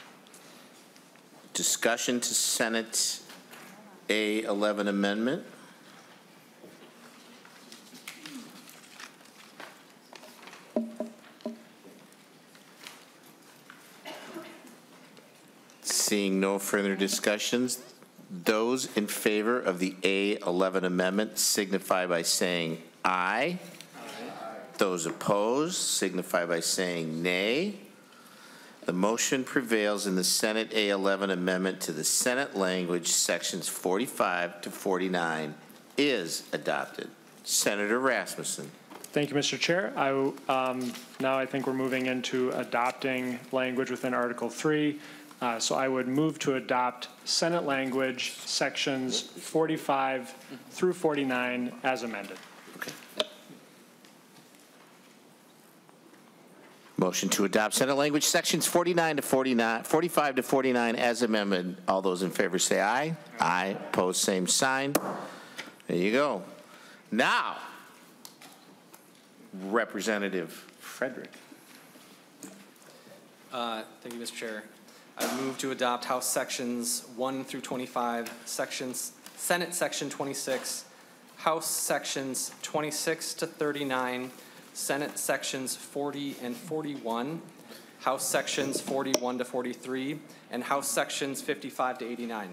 Discussion to Senate A11 amendment. Seeing no further discussions, those in favor of the A11 amendment signify by saying aye. Those opposed signify by saying nay. The motion prevails in the Senate A11 amendment to the Senate language sections 45 to 49 is adopted. Senator Rasmussen. Thank you, Mr. Chair. Now I think we're moving into adopting language within Article 3. So I would move to adopt Senate language sections 45 through 49 as amended. Okay. Motion to adopt Senate language sections 45 to 49 as amended. All those in favor say aye. Aye. Opposed, same sign. There you go. Now, Representative Frederick. Thank you, Mr. Chair. I move to adopt House Sections 1 through 25, Senate Section 26, House Sections 26 to 39, Senate Sections 40 and 41, House Sections 41 to 43, and House Sections 55 to 89.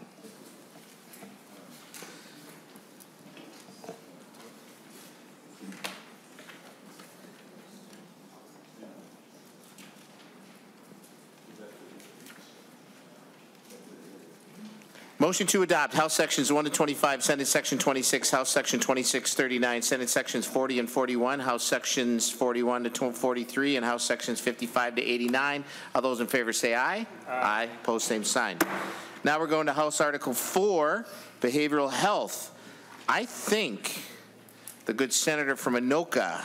Motion to adopt House Sections 1 to 25, Senate Section 26, House Section 2639, Senate Sections 40 and 41, House Sections 41 to 43, and House Sections 55 to 89. All those in favor say aye. Aye. Opposed, same sign. Now we're going to House Article 4, Behavioral Health. I think the good senator from Anoka.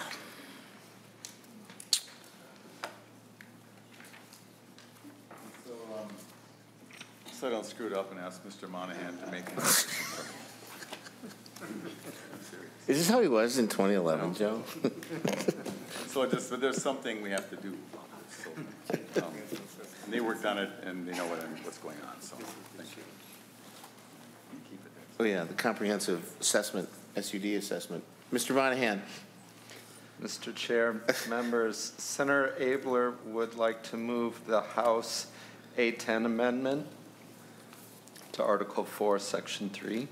So I don't screw it up and ask Mr. Monahan to make it. Is this how he was in 2011, Joe? So but there's something we have to do. So, and they worked on it and they know what's going on, so thank you. Oh yeah, the comprehensive assessment, SUD assessment. Mr. Monahan. Mr. Chair, members, Senator Abler would like to move the House A10 amendment to Article 4, Section 3.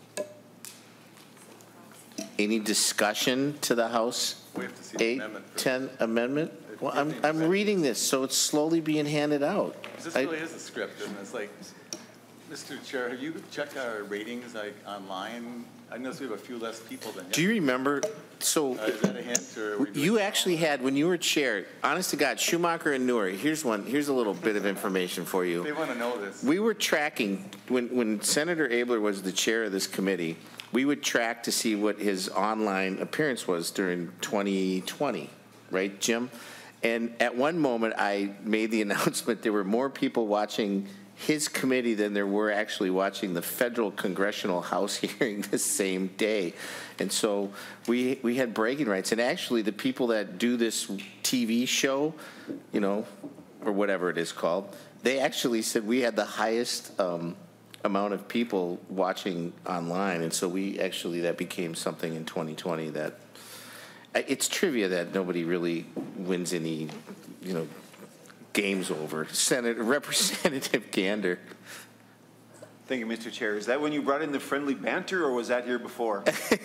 Any discussion to the House A10 amendment? Well, I'm reading this, so it's slowly being handed out. This really is a script, isn't it? It's like, Mr. Chair, have you checked our ratings online? I noticed we have a few less people than Do you remember? So is that a hint, or are we doing you actually had, when you were chair, honest to God, Schumacher and Nouri, here's a little bit of information for you. They want to know this. We were tracking, when Senator Abler was the chair of this committee, we would track to see what his online appearance was during 2020, right, Jim? And at one moment, I made the announcement there were more people watching his committee than there were actually watching the federal congressional House hearing the same day. And so we had bragging rights. And actually, the people that do this TV show, you know, or whatever it is called, they actually said we had the highest amount of people watching online. And so that became something in 2020 that it's trivia that nobody really wins any, you know, games over. Representative Gander. Thank you, Mr. Chair. Is that when you brought in the friendly banter, or was that here before?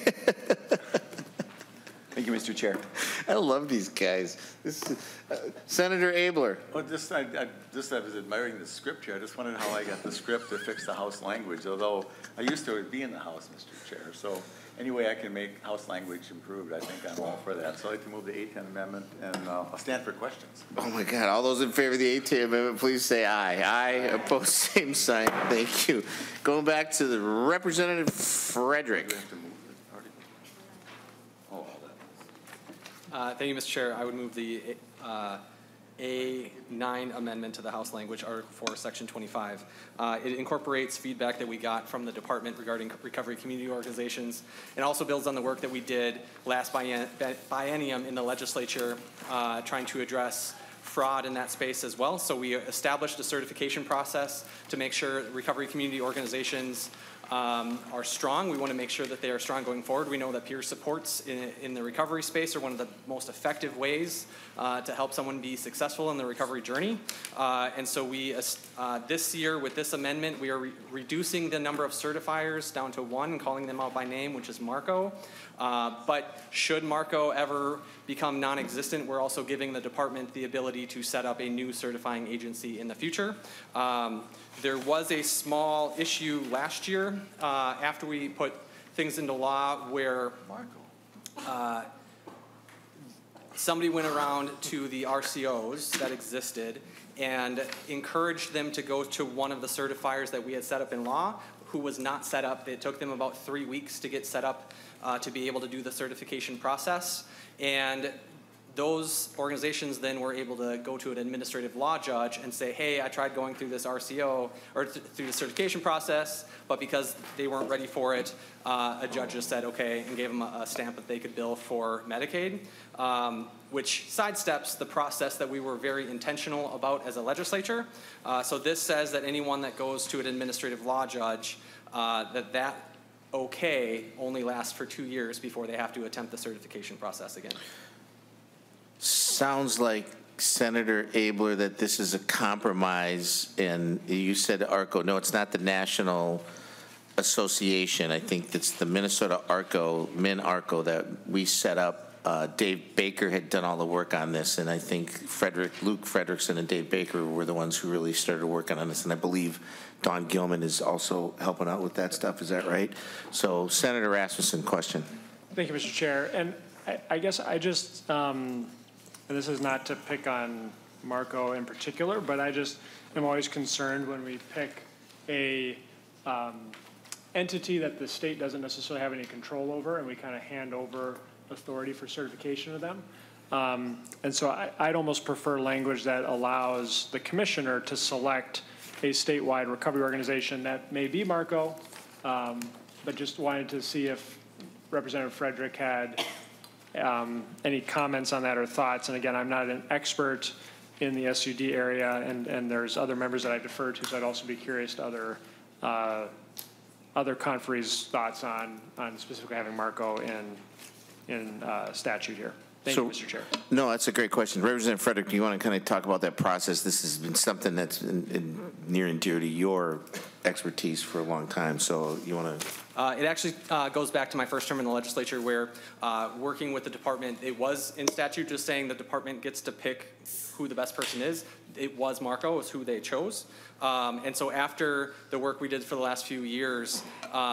Thank you, Mr. Chair. I love these guys. Senator Abler. Well, I was admiring the script here. I just wondered how I got the script to fix the House language, although I used to be in the House, Mr. Chair. So any way I can make House language improved, I think I'm all for that. So I'd like to move the A10 amendment, and I'll stand for questions. Oh, my God. All those in favor of the A10 amendment, please say aye. Aye. Opposed, same sign. Thank you. Going back to the Representative Frederick. Thank you, Mr. Chair. I would move the A9 amendment to the House language, Article 4, Section 25. It incorporates feedback that we got from the department regarding recovery community organizations, and also builds on the work that we did last biennium in the legislature trying to address fraud in that space as well. So we established a certification process to make sure recovery community organizations are strong. We want to make sure that they are strong going forward. We know that peer supports in the recovery space are one of the most effective ways to help someone be successful in the recovery journey. And so we, this year with this amendment, we are reducing the number of certifiers down to one and calling them out by name, which is Marco. But should Marco ever become non-existent, we're also giving the department the ability to set up a new certifying agency in the future. There was a small issue last year after we put things into law where somebody went around to the RCOs that existed and encouraged them to go to one of the certifiers that we had set up in law, who was not set up. It took them about 3 weeks to get set up to be able to do the certification process. And those organizations then were able to go to an administrative law judge and say, hey, I tried going through this RCO or through the certification process, but because they weren't ready for it, a judge just said, okay, and gave them a stamp that they could bill for Medicaid, which sidesteps the process that we were very intentional about as a legislature. So this says that anyone that goes to an administrative law judge, that okay only lasts for 2 years before they have to attempt the certification process again. Sounds like, Senator Abler, that this is a compromise, and you said ARCO. No, it's not the National Association. I think it's the Minnesota ARCO, MinARCO, that we set up. Dave Baker had done all the work on this, and I think Luke Frederickson and Dave Baker were the ones who really started working on this, and I believe Don Gilman is also helping out with that stuff. Is that right? So, Senator Rasmussen, question. Thank you, Mr. Chair. And I guess I just, and this is not to pick on Marco in particular, but I just am always concerned when we pick a entity that the state doesn't necessarily have any control over, and we kind of hand over authority for certification to them. And so I'd almost prefer language that allows the commissioner to select a statewide recovery organization that may be Marco, but just wanted to see if Representative Frederick had any comments on that or thoughts. And again, I'm not an expert in the SUD area, and there's other members that I defer to, so I'd also be curious to other conferees' thoughts on specifically having Marco in statute here. Thank you, Mr. Chair. No, that's a great question. Representative Frederick, do you want to kind of talk about that process? This has been something that's near and dear to your expertise for a long time, so you want to... It actually goes back to my first term in the legislature where working with the department, it was in statute just saying the department gets to pick who the best person is. It was Marco, is who they chose. And so after the work we did for the last few years,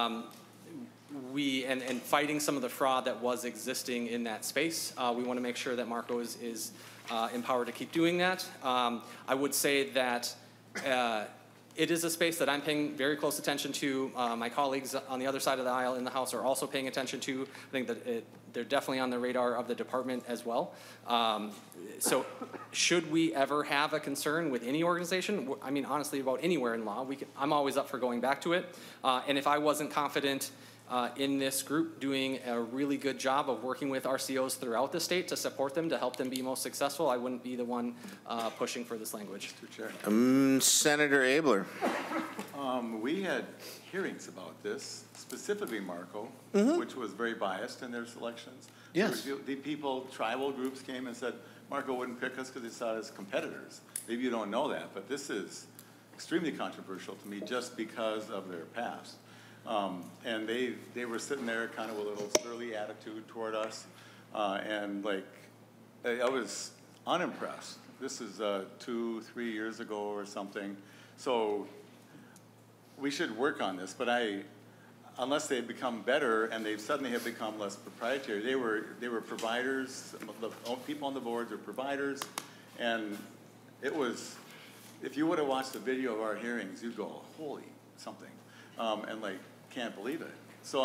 and fighting some of the fraud that was existing in that space, we want to make sure that Marco is empowered to keep doing that. I would say that it is a space that I'm paying very close attention to. My colleagues on the other side of the aisle in the House are also paying attention to. I think that they're definitely on the radar of the department as well. So should we ever have a concern with any organization, I mean, honestly, about anywhere in law, I'm always up for going back to it. And if I wasn't confident in this group doing a really good job of working with RCOs throughout the state to support them, to help them be most successful, I wouldn't be the one pushing for this language. Mr. Chair. Senator Abler. We had hearings about this, specifically Marco, which was very biased in their selections. Yes. The people, tribal groups came and said, Marco wouldn't pick us because they saw us as competitors. Maybe you don't know that, but this is extremely controversial to me just because of their past. And they were sitting there kind of with a little surly attitude toward us. And like, I was unimpressed. This is 2-3 years ago or something. So we should work on this, but unless they become better and they suddenly have become less proprietary, they were providers, the people on the boards are providers, and it was, if you would have watched the video of our hearings, you'd go, holy something, and like, can't believe it. So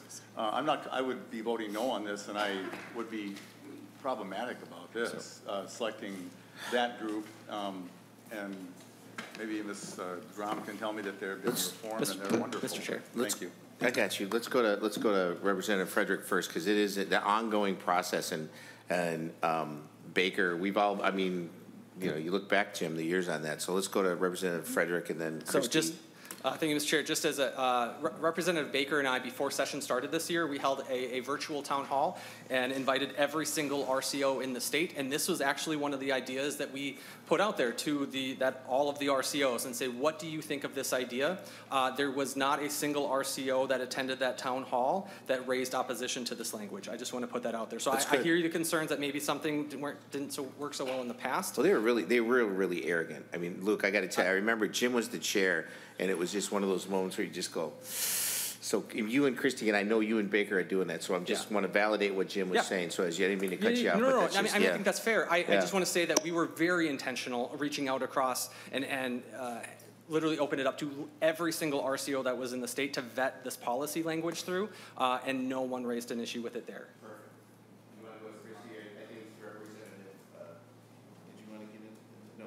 I would be voting no on this, and I would be problematic about this, selecting that group, and maybe Ms. Grom can tell me that they're being reformed and they're wonderful. Mr. Chair. Thank you. I got you. Let's go to Representative Frederick first, because it is the ongoing process, and Baker, we've all, I mean, you know, you look back, Jim, the years on that. So let's go to Representative Frederick and then Christine. So just, thank you, Mr. Chair. Just as Representative Baker and I, before session started this year, we held a virtual town hall and invited every single RCO in the state. And this was actually one of the ideas that we put out there to all of the RCOs and say, what do you think of this idea? There was not a single RCO that attended that town hall that raised opposition to this language. I just want to put that out there. So I hear your concerns that maybe something didn't work so well in the past. Well, they were really arrogant. I mean, Luke, I got to tell you, I remember Jim was the chair, and it was just one of those moments where you just go. So you and Christie, and I know you and Baker are doing that, so I just want to validate what Jim was saying. So I didn't mean to cut you off. No. I think that's fair. I just want to say that we were very intentional reaching out across and literally opened it up to every single RCO that was in the state to vet this policy language through, and no one raised an issue with it there. You want to go with Christie? I think Representative, did you want to get in? No.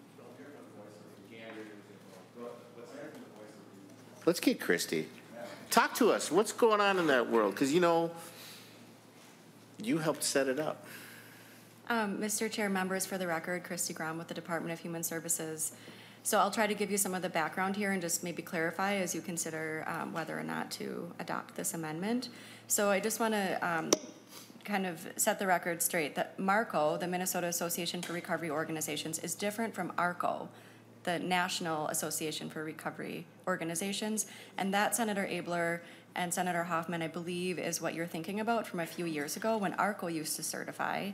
Let's get Christie. Talk to us. What's going on in that world? Because, you know, you helped set it up. Mr. Chair, members, for the record, Christy Grom with the Department of Human Services. So I'll try to give you some of the background here and just maybe clarify as you consider whether or not to adopt this amendment. So I just want to kind of set the record straight that MARCO, the Minnesota Association for Recovery Organizations, is different from ARCO, the National Association for Recovery Organizations. And that, Senator Abler and Senator Hoffman, I believe, is what you're thinking about from a few years ago when ARCO used to certify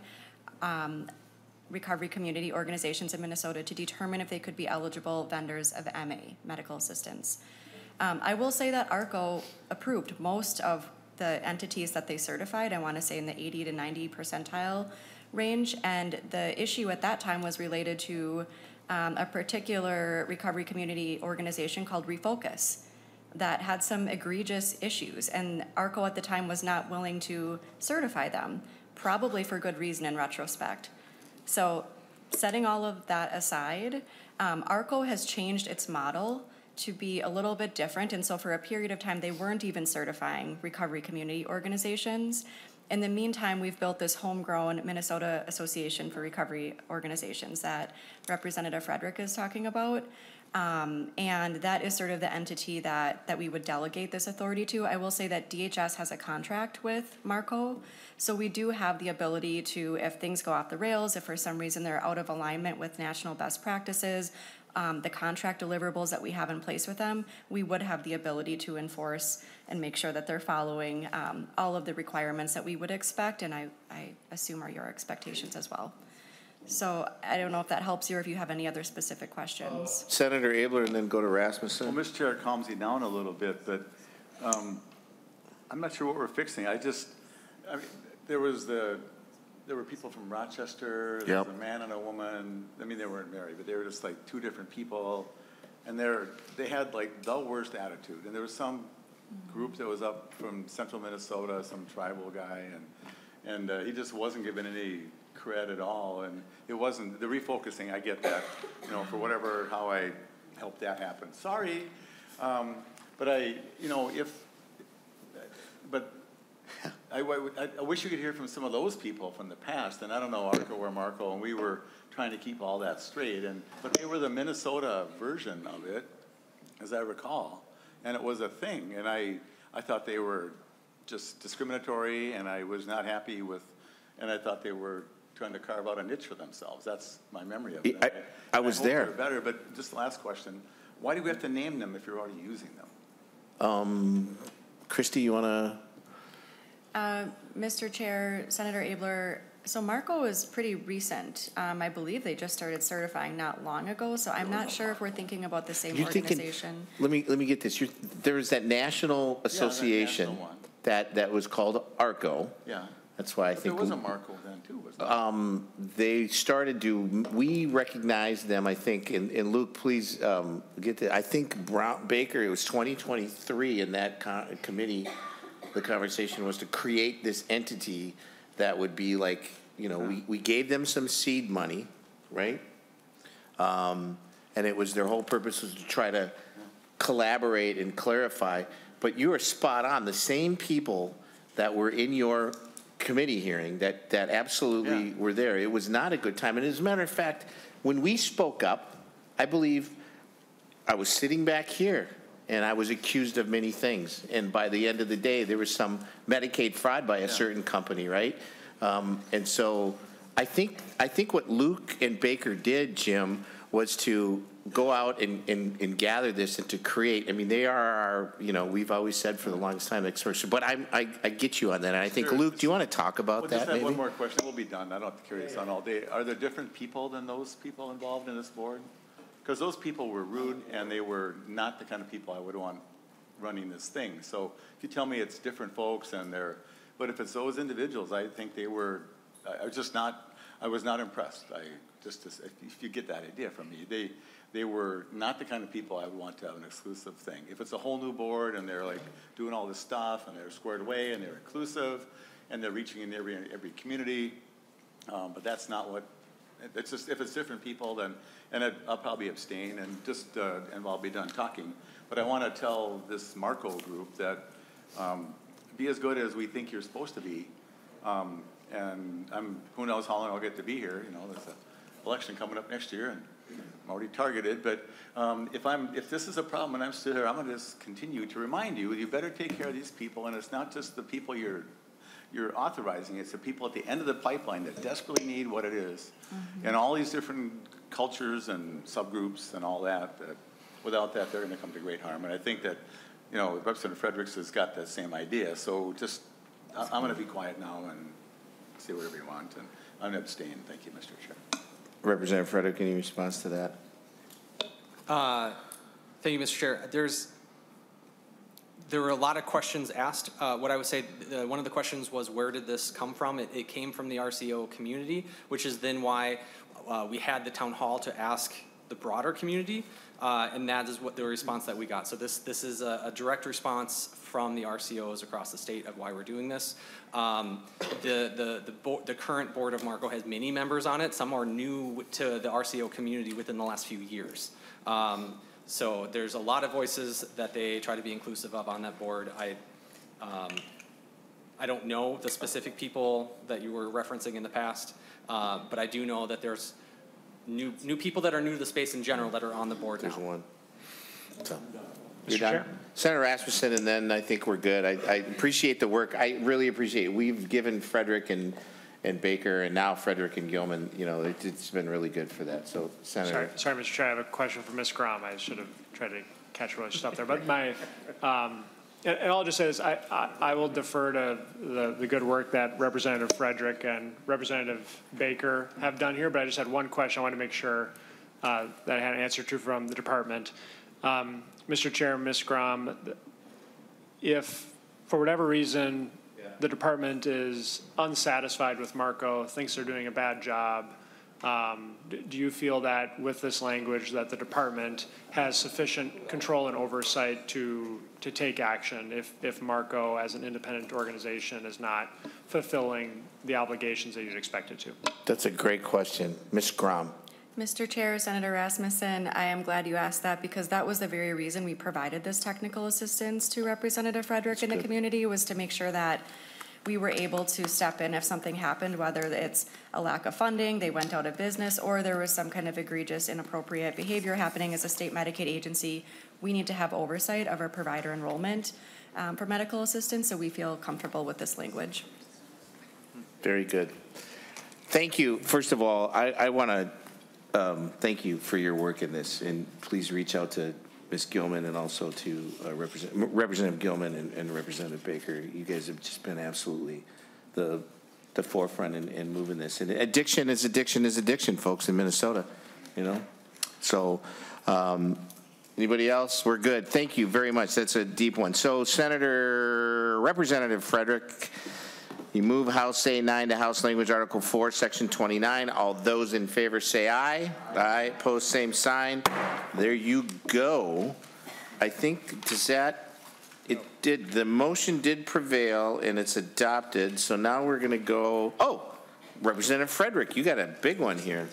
recovery community organizations in Minnesota to determine if they could be eligible vendors of MA, medical assistance. I will say that ARCO approved most of the entities that they certified, I want to say in the 80 to 90 percentile range, and the issue at that time was related to a particular recovery community organization called Refocus that had some egregious issues, and ARCO at the time was not willing to certify them, probably for good reason in retrospect. So setting all of that aside, ARCO has changed its model to be a little bit different, and so for a period of time they weren't even certifying recovery community organizations. In the meantime, we've built this homegrown Minnesota Association for Recovery Organizations that Representative Frederick is talking about. And that is sort of the entity that we would delegate this authority to. I will say that DHS has a contract with MARCO, so we do have the ability to, if things go off the rails, if for some reason they're out of alignment with national best practices, the contract deliverables that we have in place with them, we would have the ability to enforce and make sure that they're following all of the requirements that we would expect, and I assume are your expectations as well. So I don't know if that helps you or if you have any other specific questions. Senator Abler, and then go to Rasmussen. Well, Mr. Chair, it calms you down a little bit, but I'm not sure what we're fixing. I mean, there were people from Rochester, there was a man and a woman. I mean, they weren't married, but they were just like two different people. And they had like the worst attitude. And there was some group that was up from central Minnesota, some tribal guy, and he just wasn't given any cred at all. And it wasn't, the refocusing, I get that, for how I helped that happen. Sorry. But I wish you could hear from some of those people from the past, and I don't know ARCO or MARCO, and we were trying to keep all that straight, but they were the Minnesota version of it, as I recall, and it was a thing, and I thought they were just discriminatory, and I was not happy with, and I thought they were trying to carve out a niche for themselves. That's my memory of it. I was there. They're better, but just the last question, why do we have to name them if you're already using them? Christy, you want to? Mr. Chair, Senator Abler, so MARCO is pretty recent. I believe they just started certifying not long ago, so I'm not sure if we're thinking about the same organization. Let me get this. There was that national association that was called ARCO. Yeah. That's why I think there was a MARCO then too, wasn't there? They started we recognized them, I think, and Luke, please get that. I think Baker, it was 2023 in that committee. The conversation was to create this entity that would be like, we gave them some seed money, right? And it was, their whole purpose was to try to collaborate and clarify. But you are spot on. The same people that were in your committee hearing that absolutely were there. It was not a good time. And as a matter of fact, when we spoke up, I believe I was sitting back here, and I was accused of many things. And by the end of the day, there was some Medicaid fraud by a certain company, right? And so I think what Luke and Baker did, Jim, was to go out and gather this and to create. I mean, they are our, we've always said for the longest time, experts. But I get you on that. And I think, Luke, do you want to talk about that? Just have one more question. We'll be done. I don't have to carry this on all day. Are there different people than those people involved in this board? Because those people were rude, and they were not the kind of people I would want running this thing. So if you tell me it's different folks, but if it's those individuals, I think they were, I was not impressed. If you get that idea from me, they were not the kind of people I would want to have an exclusive thing. If it's a whole new board, and they're like doing all this stuff, and they're squared away, and they're inclusive, and they're reaching in every community, but that's not what, it's just, if it's different people, then, I'll probably abstain and and I'll be done talking. But I want to tell this MARCO group that be as good as we think you're supposed to be. And who knows how long I'll get to be here. There's an election coming up next year, already targeted, but if this is a problem and I'm still here, I'm gonna just continue to remind you, you better take care of these people, and it's not just the people you're authorizing, it's the people at the end of the pipeline that desperately need what it is. And all these different cultures and subgroups and all that, without that, they're gonna come to great harm. And I think that, you know, Representative Fredericks has got that same idea, so just, I'm gonna be quiet now and say whatever you want, and I'm gonna abstain. Thank you, Mr. Chair. Representative Frederick, any response to that? Thank you, Mr. Chair. There were a lot of questions asked. What I would say, one of the questions was, where did this come from? It came from the RCO community, which is then why we had the town hall to ask the broader community, and that is what the response that we got. So this is a direct response from the RCOs across the state of why we're doing this. The current board of Marco has many members on it. Some are new to the RCO community within the last few years. So there's a lot of voices that they try to be inclusive of on that board. I don't know the specific people that you were referencing in the past, but I do know that there's new people that are new to the space in general that are on the board now. There's one. So, Mr. Chair? Senator Rasmussen, and then I think we're good. I appreciate the work. I really appreciate it. We've given Frederick and Baker, and now Frederick and Gilman, you know, it's been really good for that. So, Senator. Sorry, Mr. Chair, I have a question for Ms. Grom. I should have tried to catch where I stopped there. But my, and I'll just say this, I will defer to the good work that Representative Frederick and Representative Baker have done here, but I just had one question I want to make sure that I had an answer to from the department. Mr. Chair, Ms. Grom, if for whatever reason the department is unsatisfied with Marco, thinks they're doing a bad job, do you feel that with this language that the department has sufficient control and oversight to take action if Marco as an independent organization is not fulfilling the obligations that you'd expect it to? That's a great question. Ms. Grom. Mr. Chair, Senator Rasmussen, I am glad you asked that because that was the very reason we provided this technical assistance to Representative Frederick in the community, was to make sure that we were able to step in if something happened, whether it's a lack of funding, they went out of business, or there was some kind of egregious, inappropriate behavior happening as a state Medicaid agency. We need to have oversight of our provider enrollment for medical assistance, so we feel comfortable with this language. Very good. Thank you. First of all, I want to thank you for your work in this, and please reach out to Ms. Gilman and also to Representative Gilman and Representative Baker. You guys have just been absolutely the forefront in moving this. And addiction is addiction, folks, in Minnesota, you know. So anybody else? We're good. Thank you very much. That's a deep one. So Representative Frederick, you move House A9 to House Language Article 4, Section 29. All those in favor say aye. Aye. Opposed, same sign. There you go. I think, the motion did prevail and it's adopted. So now we're going to go, Representative Frederick, you got a big one here.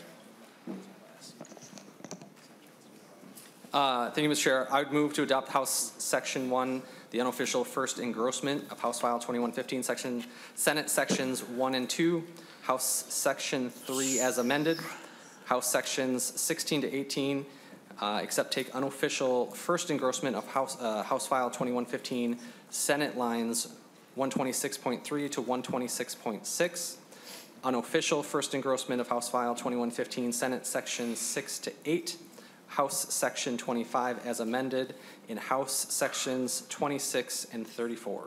Thank you, Mr. Chair. I would move to adopt House Section 1, the unofficial first engrossment of House File 2115, Senate Sections 1 and 2, House Section 3 as amended, House Sections 16 to 18, except take unofficial first engrossment of House File 2115, Senate lines 126.3 to 126.6, unofficial first engrossment of House File 2115, Senate Sections 6 to 8, House Section 25 as amended, in House Sections 26 and 34.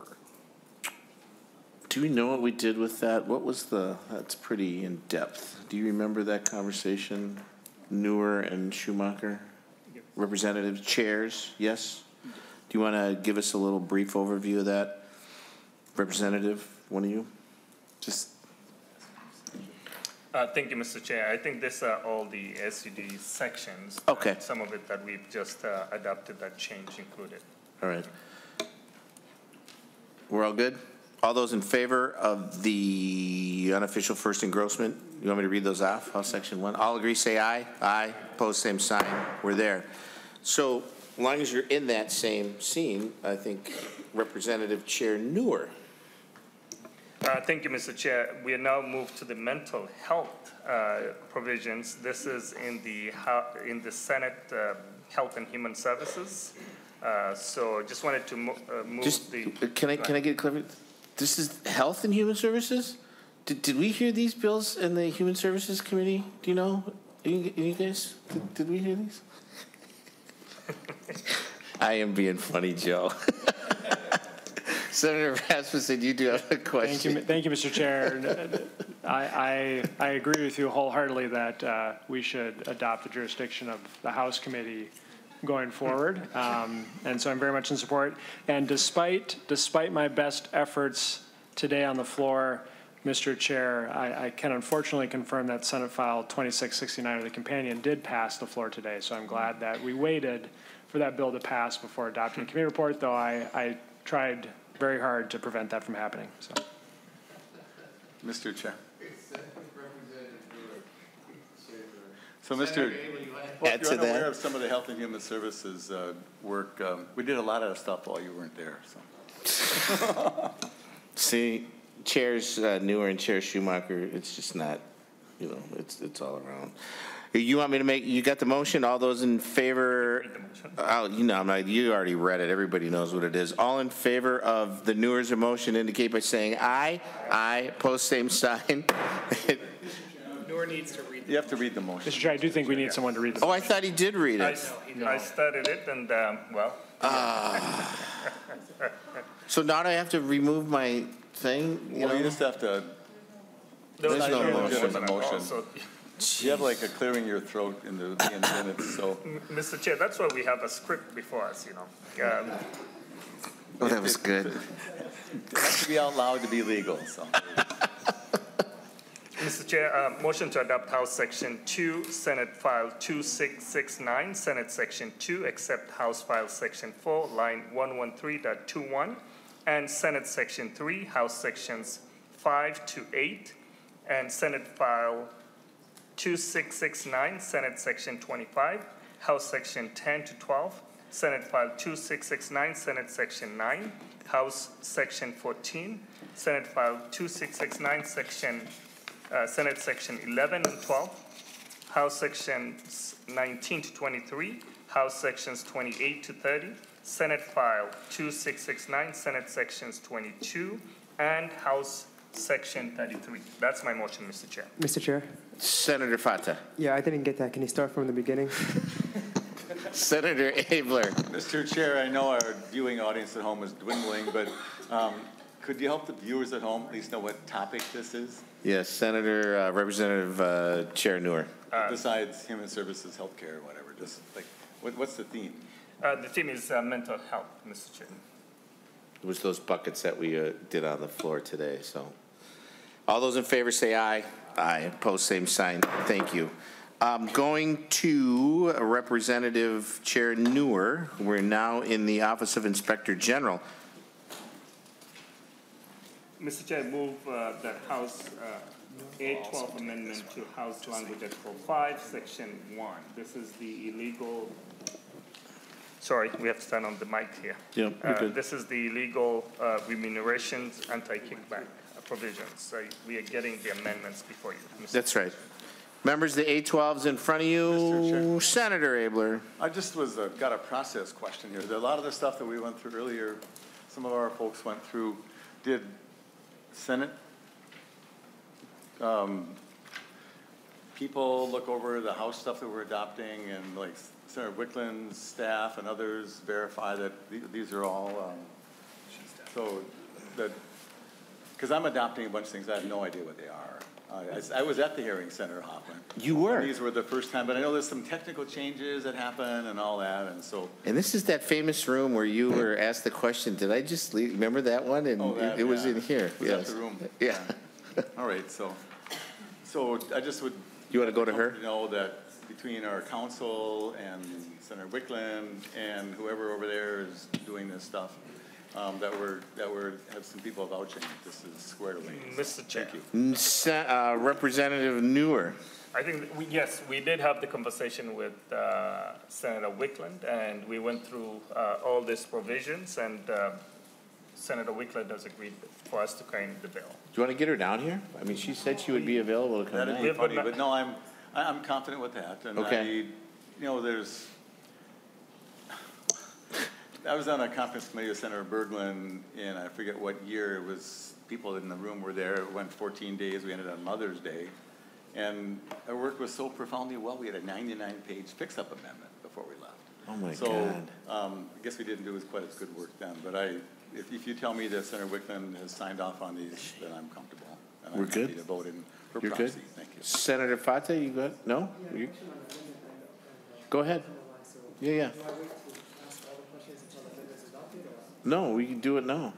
Do we know what we did with that? What was that's pretty in-depth. Do you remember that conversation? Newer and Schumacher? Representative chairs, yes? Do you want to give us a little brief overview of that? Representative, one of you? Just. Thank you, Mr. Chair. I think these are all the SUD sections. Okay. Some of it that we've just adopted, that change included. All right. We're all good? All those in favor of the unofficial first engrossment? You want me to read those off? House Section 1. All agree, say aye. Aye. Opposed, same sign. We're there. So as long as you're in that same scene, I think Representative Chair Newer. Thank you, Mr. Chair. We are now moved to the mental health provisions. This is in the Senate Health and Human Services. So just wanted to move Just, the. can I get clear? This is Health and Human Services? Did we hear these bills in the Human Services Committee? Do you know? You guys, did we hear these? I am being funny, Joe. Senator Rasmussen, you do have a question. Thank you, Mr. Chair. I agree with you wholeheartly that we should adopt the jurisdiction of the House Committee going forward, and so I'm very much in support. And despite my best efforts today on the floor, Mr. Chair, I can unfortunately confirm that Senate File 2669, or the companion, did pass the floor today. So I'm glad that we waited for that bill to pass before adopting the committee report, though I tried very hard to prevent that from happening. So, Mr. Chair. So, Mr. Well, if you're unaware of some of the Health and Human Services work, we did a lot of stuff while you weren't there. So. See, Chairs Newer and Chair Schumacher, it's just not, it's all around. You want me to make, you got the motion? All those in favor? You already read it. Everybody knows what it is. All in favor of the Newer's motion indicate by saying aye. Aye. Post same sign. Newer needs to read. You have to read the motion. Mr. Chair, I do think we need someone to read the motion. Oh, I thought he did read it. I studied it and, well. So now do I have to remove my thing? You just have to. There's no motion. You have like a clearing your throat in the minutes, so. Mr. Chair, that's why we have a script before us, Oh, that was good. It has to be out loud to be legal, so. Mr. Chair, motion to adopt House Section 2, Senate File 2669, Senate Section 2, except House File Section 4, line 113.21, and Senate Section 3, House Sections 5 to 8, and Senate File 2669, Senate Section 25, House Section 10 to 12, Senate File 2669, Senate Section 9, House Section 14, Senate File 2669, Senate Section 11 and 12, House Sections 19 to 23, House Sections 28 to 30, Senate File 2669, Senate Sections 22, and House Section 33. That's my motion, Mr. Chair. Mr. Chair? Senator Fata. Yeah, I didn't get that. Can you start from the beginning? Senator Abler. Mr. Chair, I know our viewing audience at home is dwindling, but could you help the viewers at home at least know what topic this is? Yes, Senator, Representative Chair Newer. Besides human services, healthcare, whatever, just like, what's the theme? The theme is mental health, Mr. Chair. It was those buckets that we did on the floor today, so. All those in favor say aye. Aye. Opposed, same sign. Thank you. Going to Representative Chair Newer. We're now in the Office of Inspector General. Mr. Chair, move the House A12 amendment to House Language Article 5, Section 1. This is the illegal, sorry, we have to stand on the mic here. Yeah, you're good. This is the illegal remunerations anti-kickback provisions. So we are getting the amendments before you, Mr. That's right. Members, the A12's in front of you. Senator Abler. I just got a process question here. A lot of the stuff that we went through earlier, some of our folks went through, did Senate people look over the House stuff that we're adopting, and like Senator Wickland's staff and others verify that these are all, so that, because I'm adopting a bunch of things, I have no idea what they are. I was at the hearing, Senator Hoffman. You were? These were the first time, but I know there's some technical changes that happen and all that, and so. And this is that famous room where you were asked the question, did I just leave? Remember that one? And it was in here. Was yes. that the room? Yeah. All right, so I just would. You want to go to her? Know that between our council and Senator Wickland and whoever over there is doing this stuff, that we're have some people vouching this is squared away. Mr. Chair. Thank you. Representative Newer. I think, yes, we did have the conversation with Senator Wickland, and we went through all these provisions, and Senator Wickler does agree for us to carry the bill. Do you want to get her down here? I mean, she said she would be available to come That'd down. be funny, but no, I'm confident with that. And Okay. I was on a conference committee with Senator Berglund in, I forget what year, it was, people in the room were there, it went 14 days, we ended on Mother's Day. And our work was so profoundly well, we had a 99-page fix-up amendment before we left. Oh, my So, God. I guess we didn't do as quite as good work then, but if you tell me that Senator Wickland has signed off on these, then I'm comfortable. And We're I'm happy good? to vote in her You're proxy. good? Thank you. Senator Fata, you good? No? Go ahead. Yeah. No, we can do it now.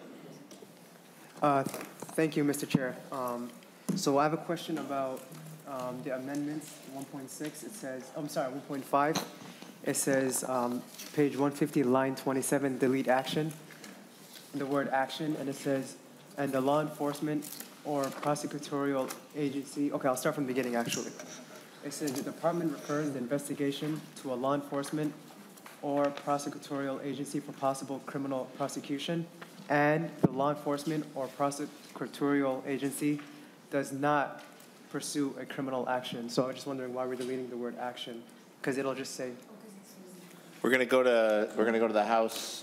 Thank you, Mr. Chair. So I have a question about the amendments, 1.6. It says, I'm sorry, 1.5. It says, page 150, line 27, delete action, the word action, and it says, and the law enforcement or prosecutorial agency. Okay, I'll start from the beginning, actually. It says the department refers the investigation to a law enforcement or prosecutorial agency for possible criminal prosecution, and the law enforcement or prosecutorial agency does not pursue a criminal action. So I was just wondering why we're deleting the word action, because it'll just say. We're gonna go to the House.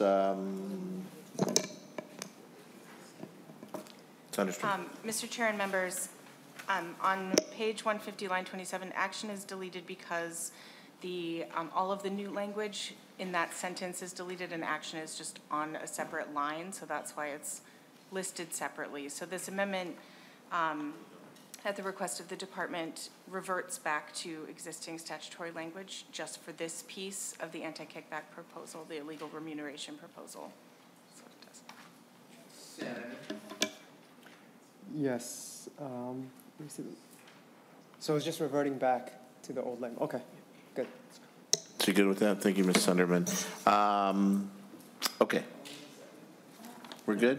Mr. Chair and members, on page 150, line 27, action is deleted because all of the new language in that sentence is deleted and action is just on a separate line, so that's why it's listed separately. So this amendment, at the request of the department, reverts back to existing statutory language just for this piece of the anti-kickback proposal, the illegal remuneration proposal. So it does. Yes. Let me see. So it's just reverting back to the old language. Okay, good. So you good with that? Thank you, Ms. Sunderman. Okay. We're good?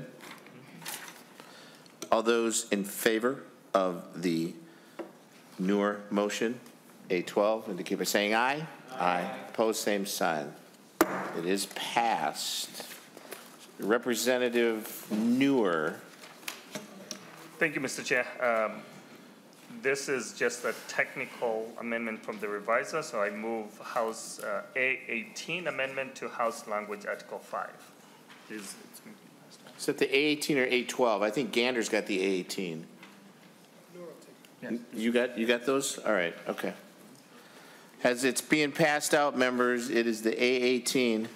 All those in favor of the newer motion, A12, indicate by saying aye. Aye. Opposed, same sign. It is passed. Representative Newer. Thank you, Mr. Chair. This is just a technical amendment from the revisor, so I move House A18 amendment to House Language Article 5. Is it the A18 or A12? I think Gander's got the A18. Yes. You got those? All right, okay. As it's being passed out, members, it is the A18.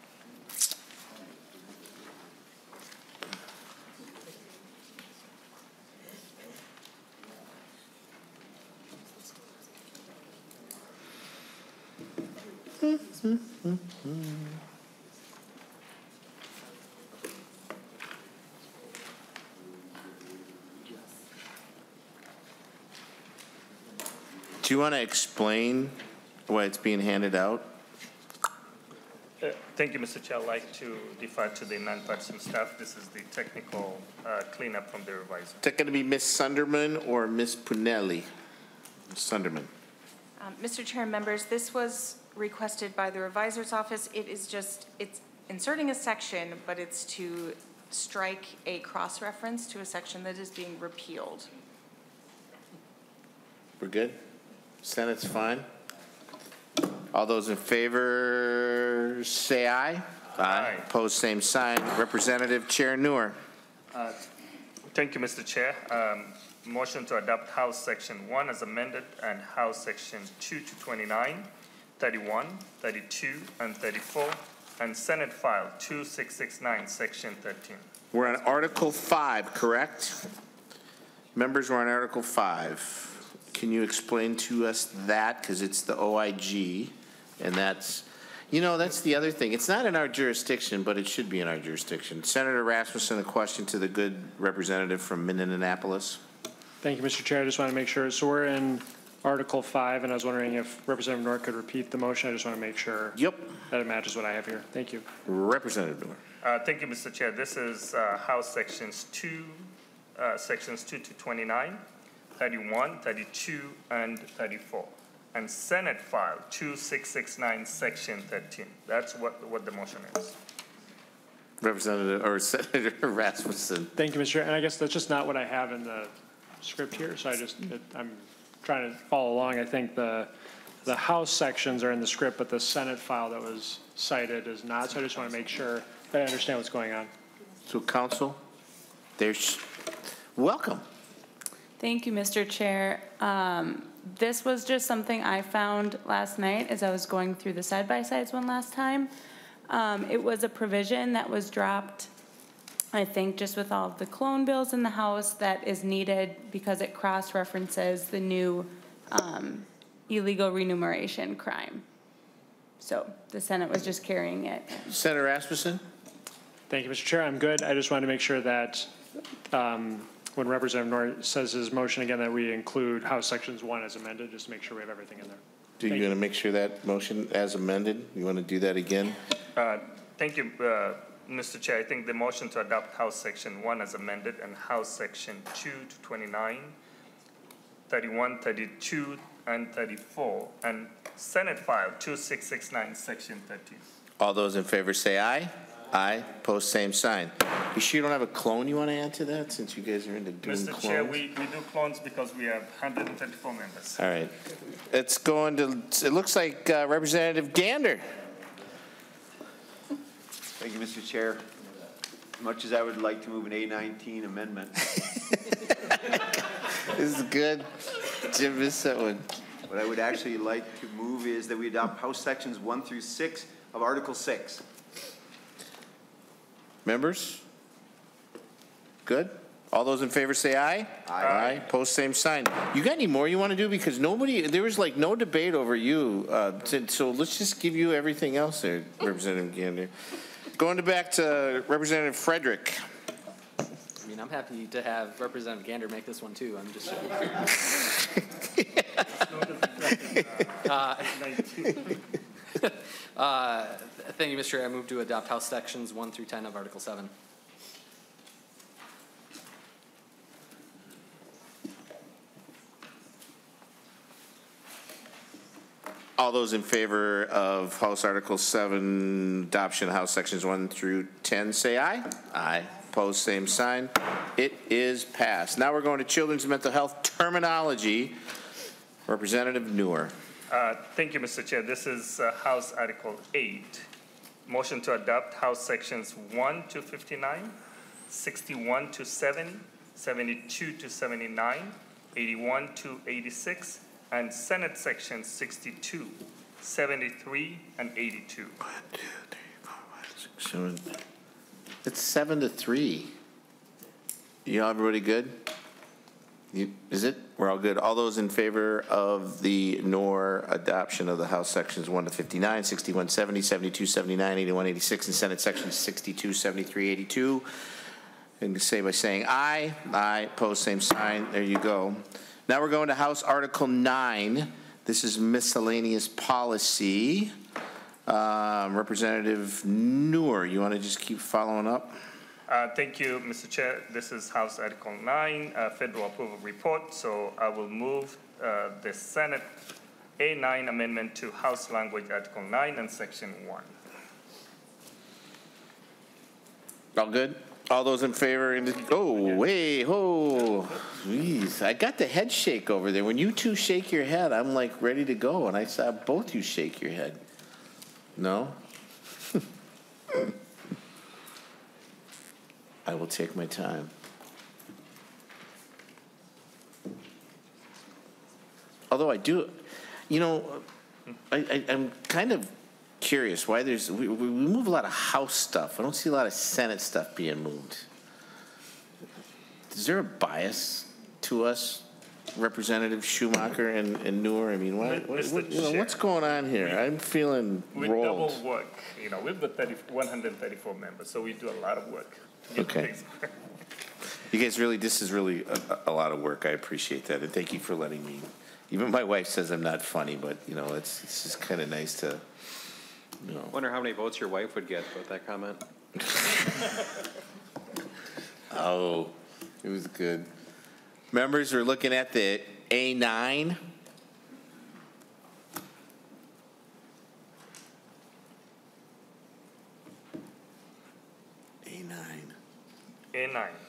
Do you want to explain why it's being handed out? Thank you, Mr. Chair. I'd like to defer to the non-partisan staff. This is the technical cleanup from the revisor. Is that going to be Ms. Sunderman or Ms. Punelli? Ms. Sunderman. Mr. Chair and members, this was requested by the revisor's office. It's inserting a section, but it's to strike a cross-reference to a section that is being repealed. We're good? Senate's fine? All those in favor say aye. Aye. Opposed, same sign. Representative Chair Newer. Thank you, Mr. Chair. Motion to adopt House Section 1 as amended and House Section 2 to 29, 31, 32, and 34, and Senate File 2669, Section 13. We're on Article 5, correct? Members, we're on Article 5. Can you explain to us that? Because it's the OIG, and that's the other thing. It's not in our jurisdiction, but it should be in our jurisdiction. Senator Rasmussen, a question to the good representative from Minneapolis. Thank you, Mr. Chair. I just want to make sure. So we're in Article 5, and I was wondering if Representative Newer could repeat the motion. I just want to make sure that it matches what I have here. Thank you. Representative Newer. Thank you, Mr. Chair. This is House Sections 2 to 29, 31, 32, and 34, and Senate File 2669, Section 13. That's what the motion is. Representative, or Senator Rasmussen. Thank you, Mr. Chair. And I guess that's just not what I have in the script here, so I'm trying to follow along. I think the House sections are in the script, but the Senate file that was cited is not, so I just want to make sure that I understand what's going on. So council, welcome. Thank you, Mr. Chair. This was just something I found last night as I was going through the side-by-sides one last time. It was a provision that was dropped, I think, just with all of the clone bills in the House that is needed because it cross-references the new illegal remuneration crime. So the Senate was just carrying it. Senator Rasmussen? Thank you, Mr. Chair. I'm good. I just wanted to make sure that when Representative Noor says his motion again, that we include House Sections 1 as amended, just to make sure we have everything in there. Do you want to make sure that motion as amended? You want to do that again? Thank you, Mr. Chair. I think the motion to adopt House Section 1 as amended and House Section 2 to 29, 31, 32, and 34, and Senate File 2669, Section 13. All those in favor say aye. Aye. Post same sign. You sure you don't have a clone you want to add to that, since you guys are into doing Mr. clones? Chair, we do clones because we have 134 members. All right. It's going to, it looks like Representative Gander. Thank you, Mr. Chair. As much as I would like to move an A19 amendment. This is good. Jim missed that one. What I would actually like to move is that we adopt House Sections 1 through 6 of Article 6. Members? Good? All those in favor say aye. Aye. Post same sign. You got any more you want to do? Because there was like no debate over you. So let's just give you everything else there, Representative Gander. Going back to Representative Frederick. I mean, I'm happy to have Representative Gander make this one too. I'm just. Thank you, Mr. Chair. I move to adopt House Sections 1 through 10 of Article 7. All those in favor of House Article 7 adoption, House Sections 1 through 10, say aye. Aye. Opposed, same sign. It is passed. Now we're going to children's mental health terminology. Representative Noor. Thank you, Mr. Chair. This is House Article 8. Motion to adopt House Sections 1 to 59, 61 to 70, 72 to 79, 81 to 86, and Senate Sections 62, 73, and 82. 1, 2, 3, 4, 5, 6, 7. It's 7 to 3. You all, everybody good? Is it? We're all good. All those in favor of the Noor adoption of the House Sections 1 to 59, 61, 70, 72, 79, 81, 86, and Senate Sections 62, 73, 82, and say by saying aye. Aye. Opposed, same sign. There you go. Now we're going to House Article 9. This is miscellaneous policy. Representative Noor, you want to just keep following up? Thank you, Mr. Chair. This is House Article 9, Federal Approval Report. So I will move the Senate A9 amendment to House Language Article 9 and Section 1. All good? All those in favor? Oh, hey, oh, geez. I got the head shake over there. When you two shake your head, I'm like ready to go, and I saw both you shake your head. No? I will take my time. Although I do, you know, I'm kind of curious why we move a lot of House stuff. I don't see a lot of Senate stuff being moved. Is there a bias to us, Representative Schumacher and Noor? I mean, what's going on here? I'm feeling we rolled. double work. You know, we've got 134 members, so we do a lot of work. Okay. You guys really, this is really a lot of work. I appreciate that, and thank you for letting me. Even my wife says I'm not funny, but you know, it's just kind of nice to. You know. Wonder how many votes your wife would get with that comment. Oh, it was good. Members, we're looking at the A9.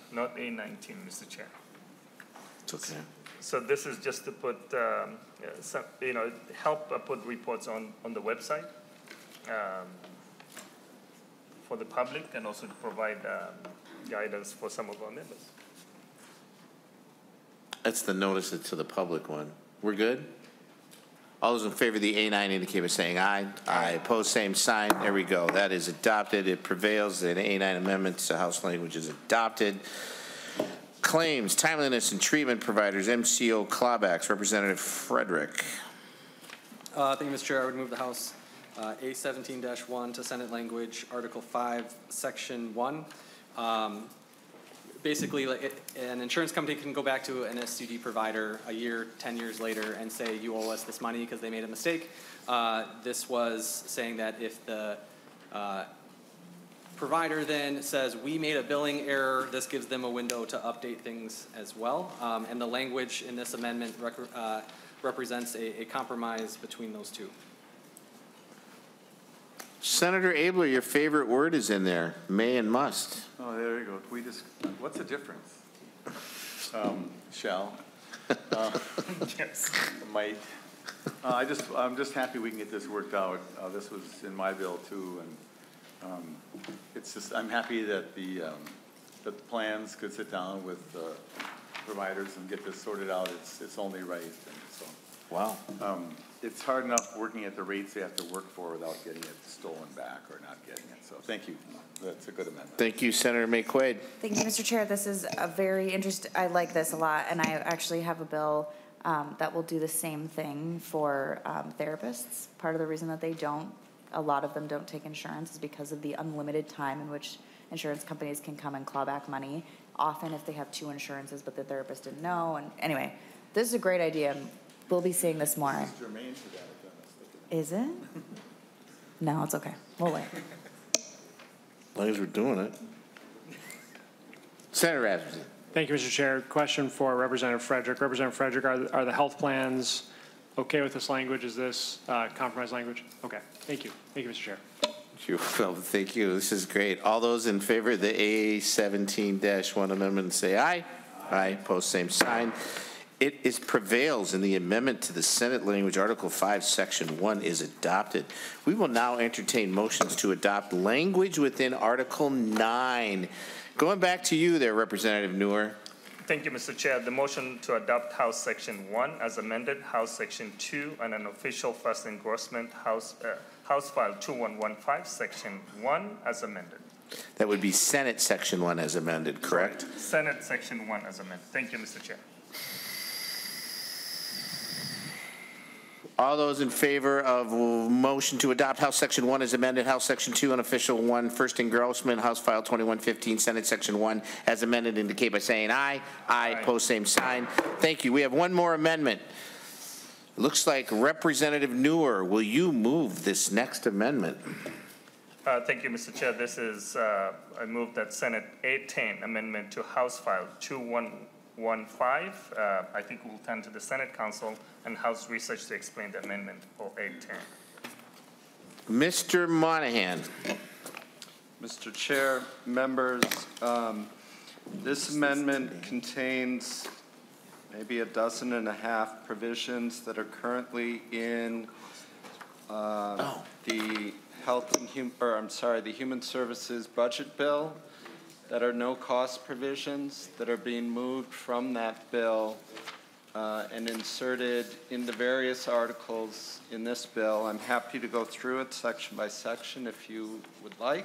not A19, Mr. Chair. It's okay. So this is just to put, help put reports on the website for the public, and also to provide guidance for some of our members. That's the notice to the public one. We're good? All those in favor of the A9 indicate by saying aye. Aye. Opposed, same sign. There we go. That is adopted. It prevails. The A9 amendment to House language is adopted. Claims, timeliness, and treatment providers, MCO clawbacks. Representative Frederick. Thank you, Mr. Chair. I would move the House A17-1 to Senate language, Article 5, Section 1. Basically, an insurance company can go back to an SUD provider a year, 10 years later, and say, you owe us this money because they made a mistake. This was saying that if the provider then says, we made a billing error, this gives them a window to update things as well. And the language in this amendment represents a compromise between those two. Senator Abler, your favorite word is in there, may and must. Oh, there you go. What's the difference? Shall. Yes. Might. I'm just happy we can get this worked out. This was in my bill too, and it's just, I'm happy that the plans could sit down with providers and get this sorted out. It's only right. And so, wow. It's hard enough working at the rates they have to work for without getting it stolen back or not getting it. So thank you. That's a good amendment. Thank you, Senator McQuaid. Thank you, Mr. Chair. This is a very interesting, I like this a lot, and I actually have a bill that will do the same thing for therapists. Part of the reason that a lot of them don't take insurance is because of the unlimited time in which insurance companies can come and claw back money. Often if they have two insurances, but the therapist didn't know. And anyway, this is a great idea. We'll be seeing this more. Is it? No, it's okay. We'll wait. As long as we're doing it. Senator Rasmussen. Thank you, Mr. Chair. Question for Representative Frederick. Representative Frederick, are the health plans okay with this language? Is this compromise language? Okay. Thank you. Thank you, Mr. Chair. Well, thank you. This is great. All those in favor of the A17-1 amendment say aye. Aye. Post same sign. It prevails, and the amendment to the Senate language, Article 5, Section 1, is adopted. We will now entertain motions to adopt language within Article 9. Going back to you there, Representative Noor. Thank you, Mr. Chair. The motion to adopt House Section 1 as amended, House Section 2, and an official first engrossment, House File 2115, Section 1 as amended. That would be Senate Section 1 as amended, correct? Senate Section 1 as amended. Thank you, Mr. Chair. All those in favor of motion to adopt House Section 1 as amended, House Section 2 and Official 1, First Engrossment, House File 2115, Senate Section 1 as amended, indicate by saying aye. Aye. Post same sign. Thank you. We have one more amendment. Looks like Representative Noor, will you move this next amendment? Thank you, Mr. Chair. This is, I move that Senate 810 amendment to House File 2115. I think we'll turn to the Senate Council and House Research to explain the amendment for 810. Mr. Monahan. Mr. Chair, members, this amendment contains maybe 12.5 provisions that are currently in the the Human Services Budget Bill that are no-cost provisions that are being moved from that bill and inserted into various articles in this bill. I'm happy to go through it section by section if you would like.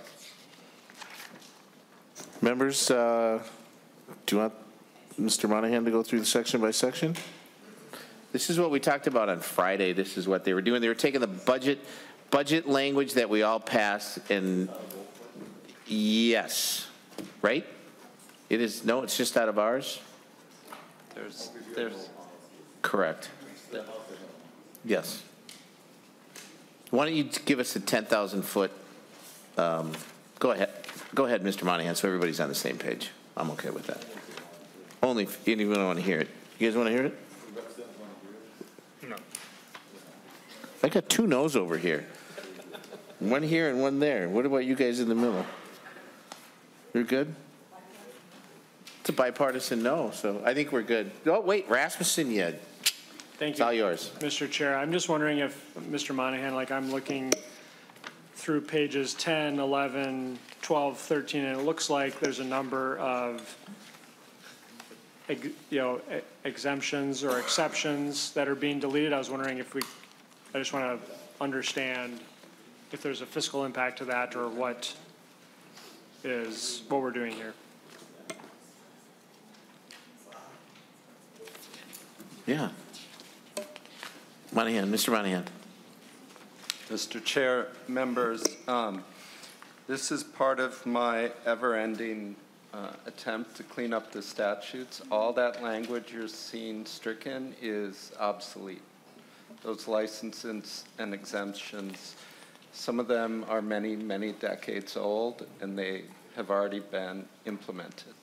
Members, do you want Mr. Monahan to go through the section by section? This is what we talked about on Friday. This is what they were doing. They were taking the budget language that we all passed and yes. Right? It is, no, it's just out of ours? There's. Correct. Yes. Why don't you give us a 10,000 foot, go ahead, Mr. Monahan, so everybody's on the same page. I'm okay with that. Only if you don't want to hear it. You guys want to hear it? No. I got two no's over here. One here and one there. What about you guys in the middle? You're good? It's a bipartisan no, so I think we're good. Oh, wait, Rasmussen, yeah. Thank It's you. all yours. Mr. Chair, I'm just wondering if, Mr. Monahan, like I'm looking through pages 10, 11, 12, 13, and it looks like there's a number of, exemptions or exceptions that are being deleted. I was wondering if I just want to understand if there's a fiscal impact to that or what we're doing here. Yeah. Monahan, Mr. Monahan. Mr. Chair, members, this is part of my ever-ending attempt to clean up the statutes. All that language you're seeing stricken is obsolete. Those licenses and exemptions, some of them are many, many decades old, and they have already been implemented.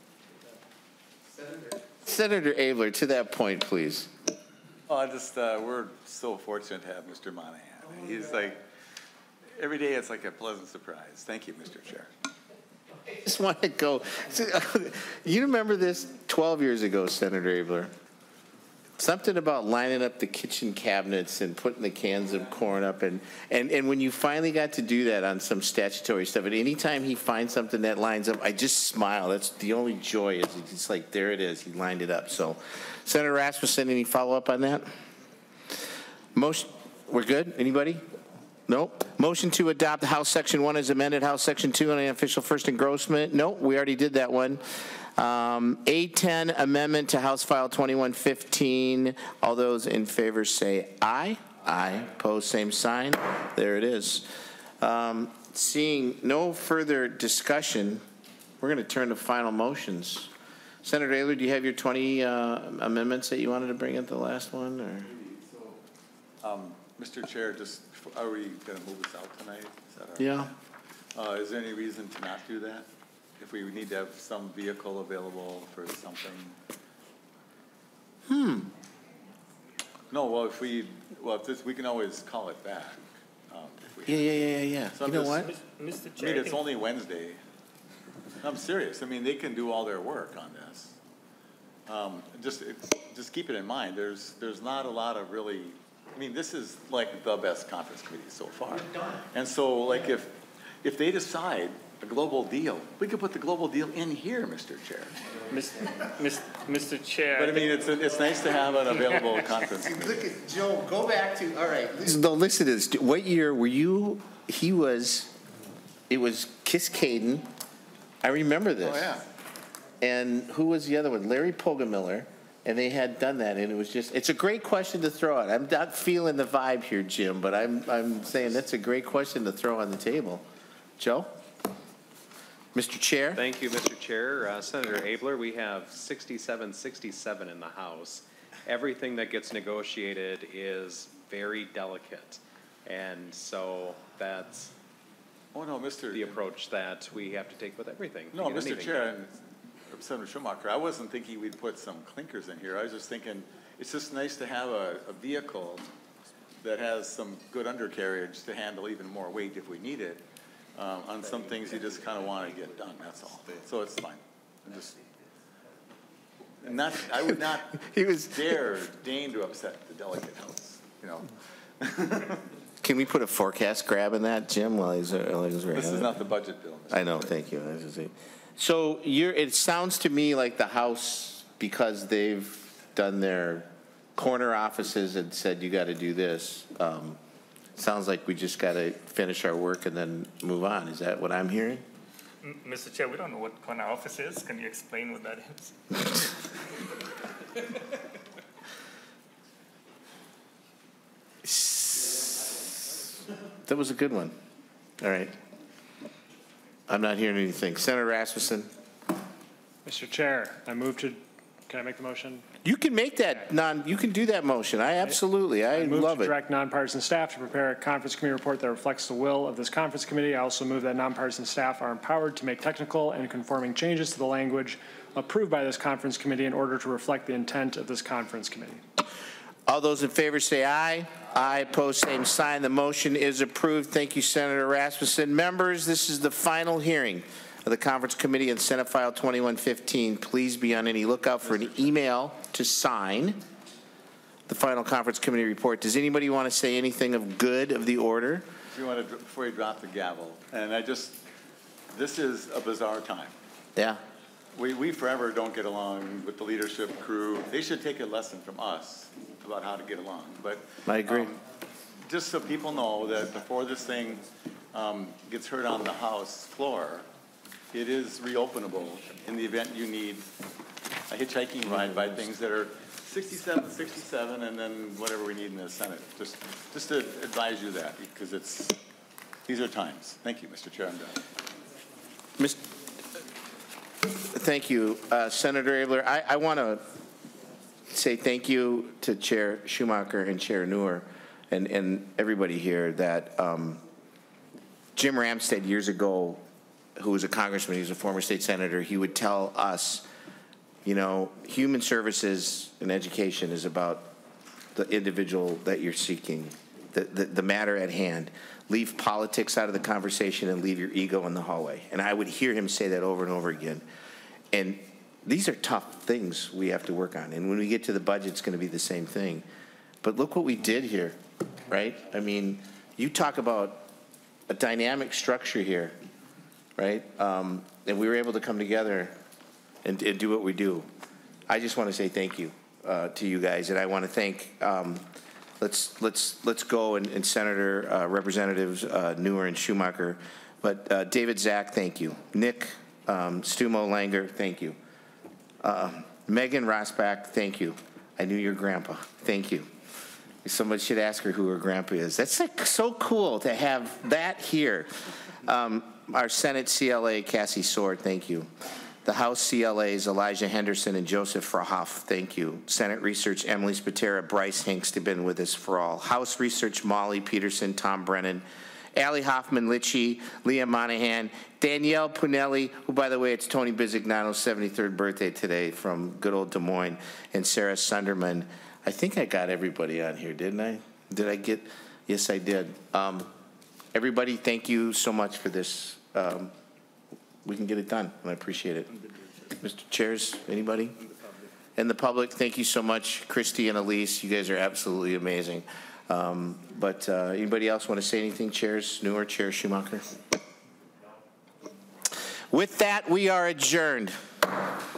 Senator Abler, to that point, please. Oh, we're so fortunate to have Mr. Monahan. He's like, every day it's like a pleasant surprise. Thank you, Mr. Chair. I just want to go. You remember this 12 years ago, Senator Abler? Something about lining up the kitchen cabinets and putting the cans of corn up. And when you finally got to do that on some statutory stuff, and anytime he finds something that lines up, I just smile. That's the only joy. Is it's like, there it is. He lined it up. So, Senator Rasmussen, any follow-up on that? Motion, we're good? Anybody? Nope. Motion to adopt House Section 1 as amended. House Section 2 on an official first engrossment. Nope, we already did that one. A10 amendment to House File 2115. All those in favor say aye. Aye. Opposed, same sign. There it is. Seeing no further discussion, we're going to turn to final motions. Senator Abler, do you have your 20 amendments that you wanted to bring at the last one? Or? Mr. Chair, are we going to move this out tonight? Yeah. Is there any reason to not do that? If we need to have some vehicle available for something? No, well, if we can always call it back. Yeah. So you know what? Mr. Chair, it's only Wednesday. I'm serious. I mean, they can do all their work on this. Just keep it in mind. There's not a lot of really. I mean, this is like the best conference committee so far. And so, like, if they decide a global deal, we could put the global deal in here, Mr. Chair. Mr. Chair. But I mean, it's nice to have an available conference committee. Look at Joe. Go back to all right. Listen to this. What year were you? It was Kiskaden. I remember this. Oh yeah. And who was the other one? Larry Poggemiller. And they had done that, and it's a great question to throw out. I'm not feeling the vibe here, Jim, but I'm saying that's a great question to throw on the table. Joe? Mr. Chair? Thank you, Mr. Chair. Senator Abler, we have 67 in the House. Everything that gets negotiated is very delicate. And so that's the approach that we have to take with everything. No, Mr. Chair, and Senator Schumacher, I wasn't thinking we'd put some clinkers in here. I was just thinking it's just nice to have a vehicle that has some good undercarriage to handle even more weight if we need it. On some things you just kind of want to get done, that's all. So it's fine. I would not deign to upset the delicate House, you know. Can we put a forecast grab in that, Jim, while he's This is not the budget bill, Mr. I know, thank you. So it sounds to me like the House, because they've done their corner offices and said you got to do this, sounds like we just got to finish our work and then move on. Is that what I'm hearing? Mr. Chair, we don't know what corner office is. Can you explain what that is? That was a good one. All right. I'm not hearing anything. Senator Rasmussen. Mr. Chair, can I make the motion? You can make that you can do that motion. I love it. Move to direct nonpartisan staff to prepare a conference committee report that reflects the will of this conference committee. I also move that nonpartisan staff are empowered to make technical and conforming changes to the language approved by this conference committee in order to reflect the intent of this conference committee. All those in favor say aye. Aye, opposed, same sign. The motion is approved. Thank you, Senator Rasmussen. Members, this is the final hearing of the Conference Committee and Senate File 2115. Please be on any lookout for an email to sign the final Conference Committee report. Does anybody want to say anything of good of the order? Before you drop the gavel, and this is a bizarre time. Yeah. We forever don't get along with the leadership crew. They should take a lesson from us about how to get along. But I agree. Just so people know that before this thing gets heard on the House floor, it is reopenable in the event you need a hitchhiking ride by things that are 67, and then whatever we need in the Senate. Just to advise you that, because these are times. Thank you, Mr. Chair. I'm done. Thank you, Senator Abler. I want to say thank you to Chair Schumacher and Chair Neuer and everybody here that Jim Ramstad years ago, who was a congressman, he was a former state senator, he would tell us, you know, human services and education is about the individual that you're seeking, the matter at hand. Leave politics out of the conversation and leave your ego in the hallway. And I would hear him say that over and over again. And these are tough things we have to work on. And when we get to the budget, it's going to be the same thing. But look what we did here, right? I mean, you talk about a dynamic structure here, right? And we were able to come together and do what we do. I just want to say thank you to you guys. And I want to thank let's go and Senator Representatives Neuer and Schumacher. But David Zach, thank you. Nick Stumo Langer, thank you. Megan Rosbach, thank you. I knew your grandpa. Thank you. Somebody should ask her who her grandpa is. That's like so cool to have that here. Our Senate CLA, Cassie Sword, thank you. The House CLAs, Elijah Henderson and Joseph Frahoff, thank you. Senate Research, Emily Spatera, Bryce Hinks have been with us for all. House Research, Molly Peterson, Tom Brennan, Allie Hoffman-Litchie, Leah Monahan, Danielle Punelli, who, by the way, it's Tony Bisignano's 73rd birthday today from good old Des Moines, and Sarah Sunderman. I think I got everybody on here, didn't I? Did I get? Yes, I did. Everybody, thank you so much for this. We can get it done, and I appreciate it. Mr. Chairs, anybody? And the public, thank you so much. Christy and Elise, you guys are absolutely amazing. But anybody else want to say anything? Chairs, Neuer, Chair Schumacher? With that, we are adjourned.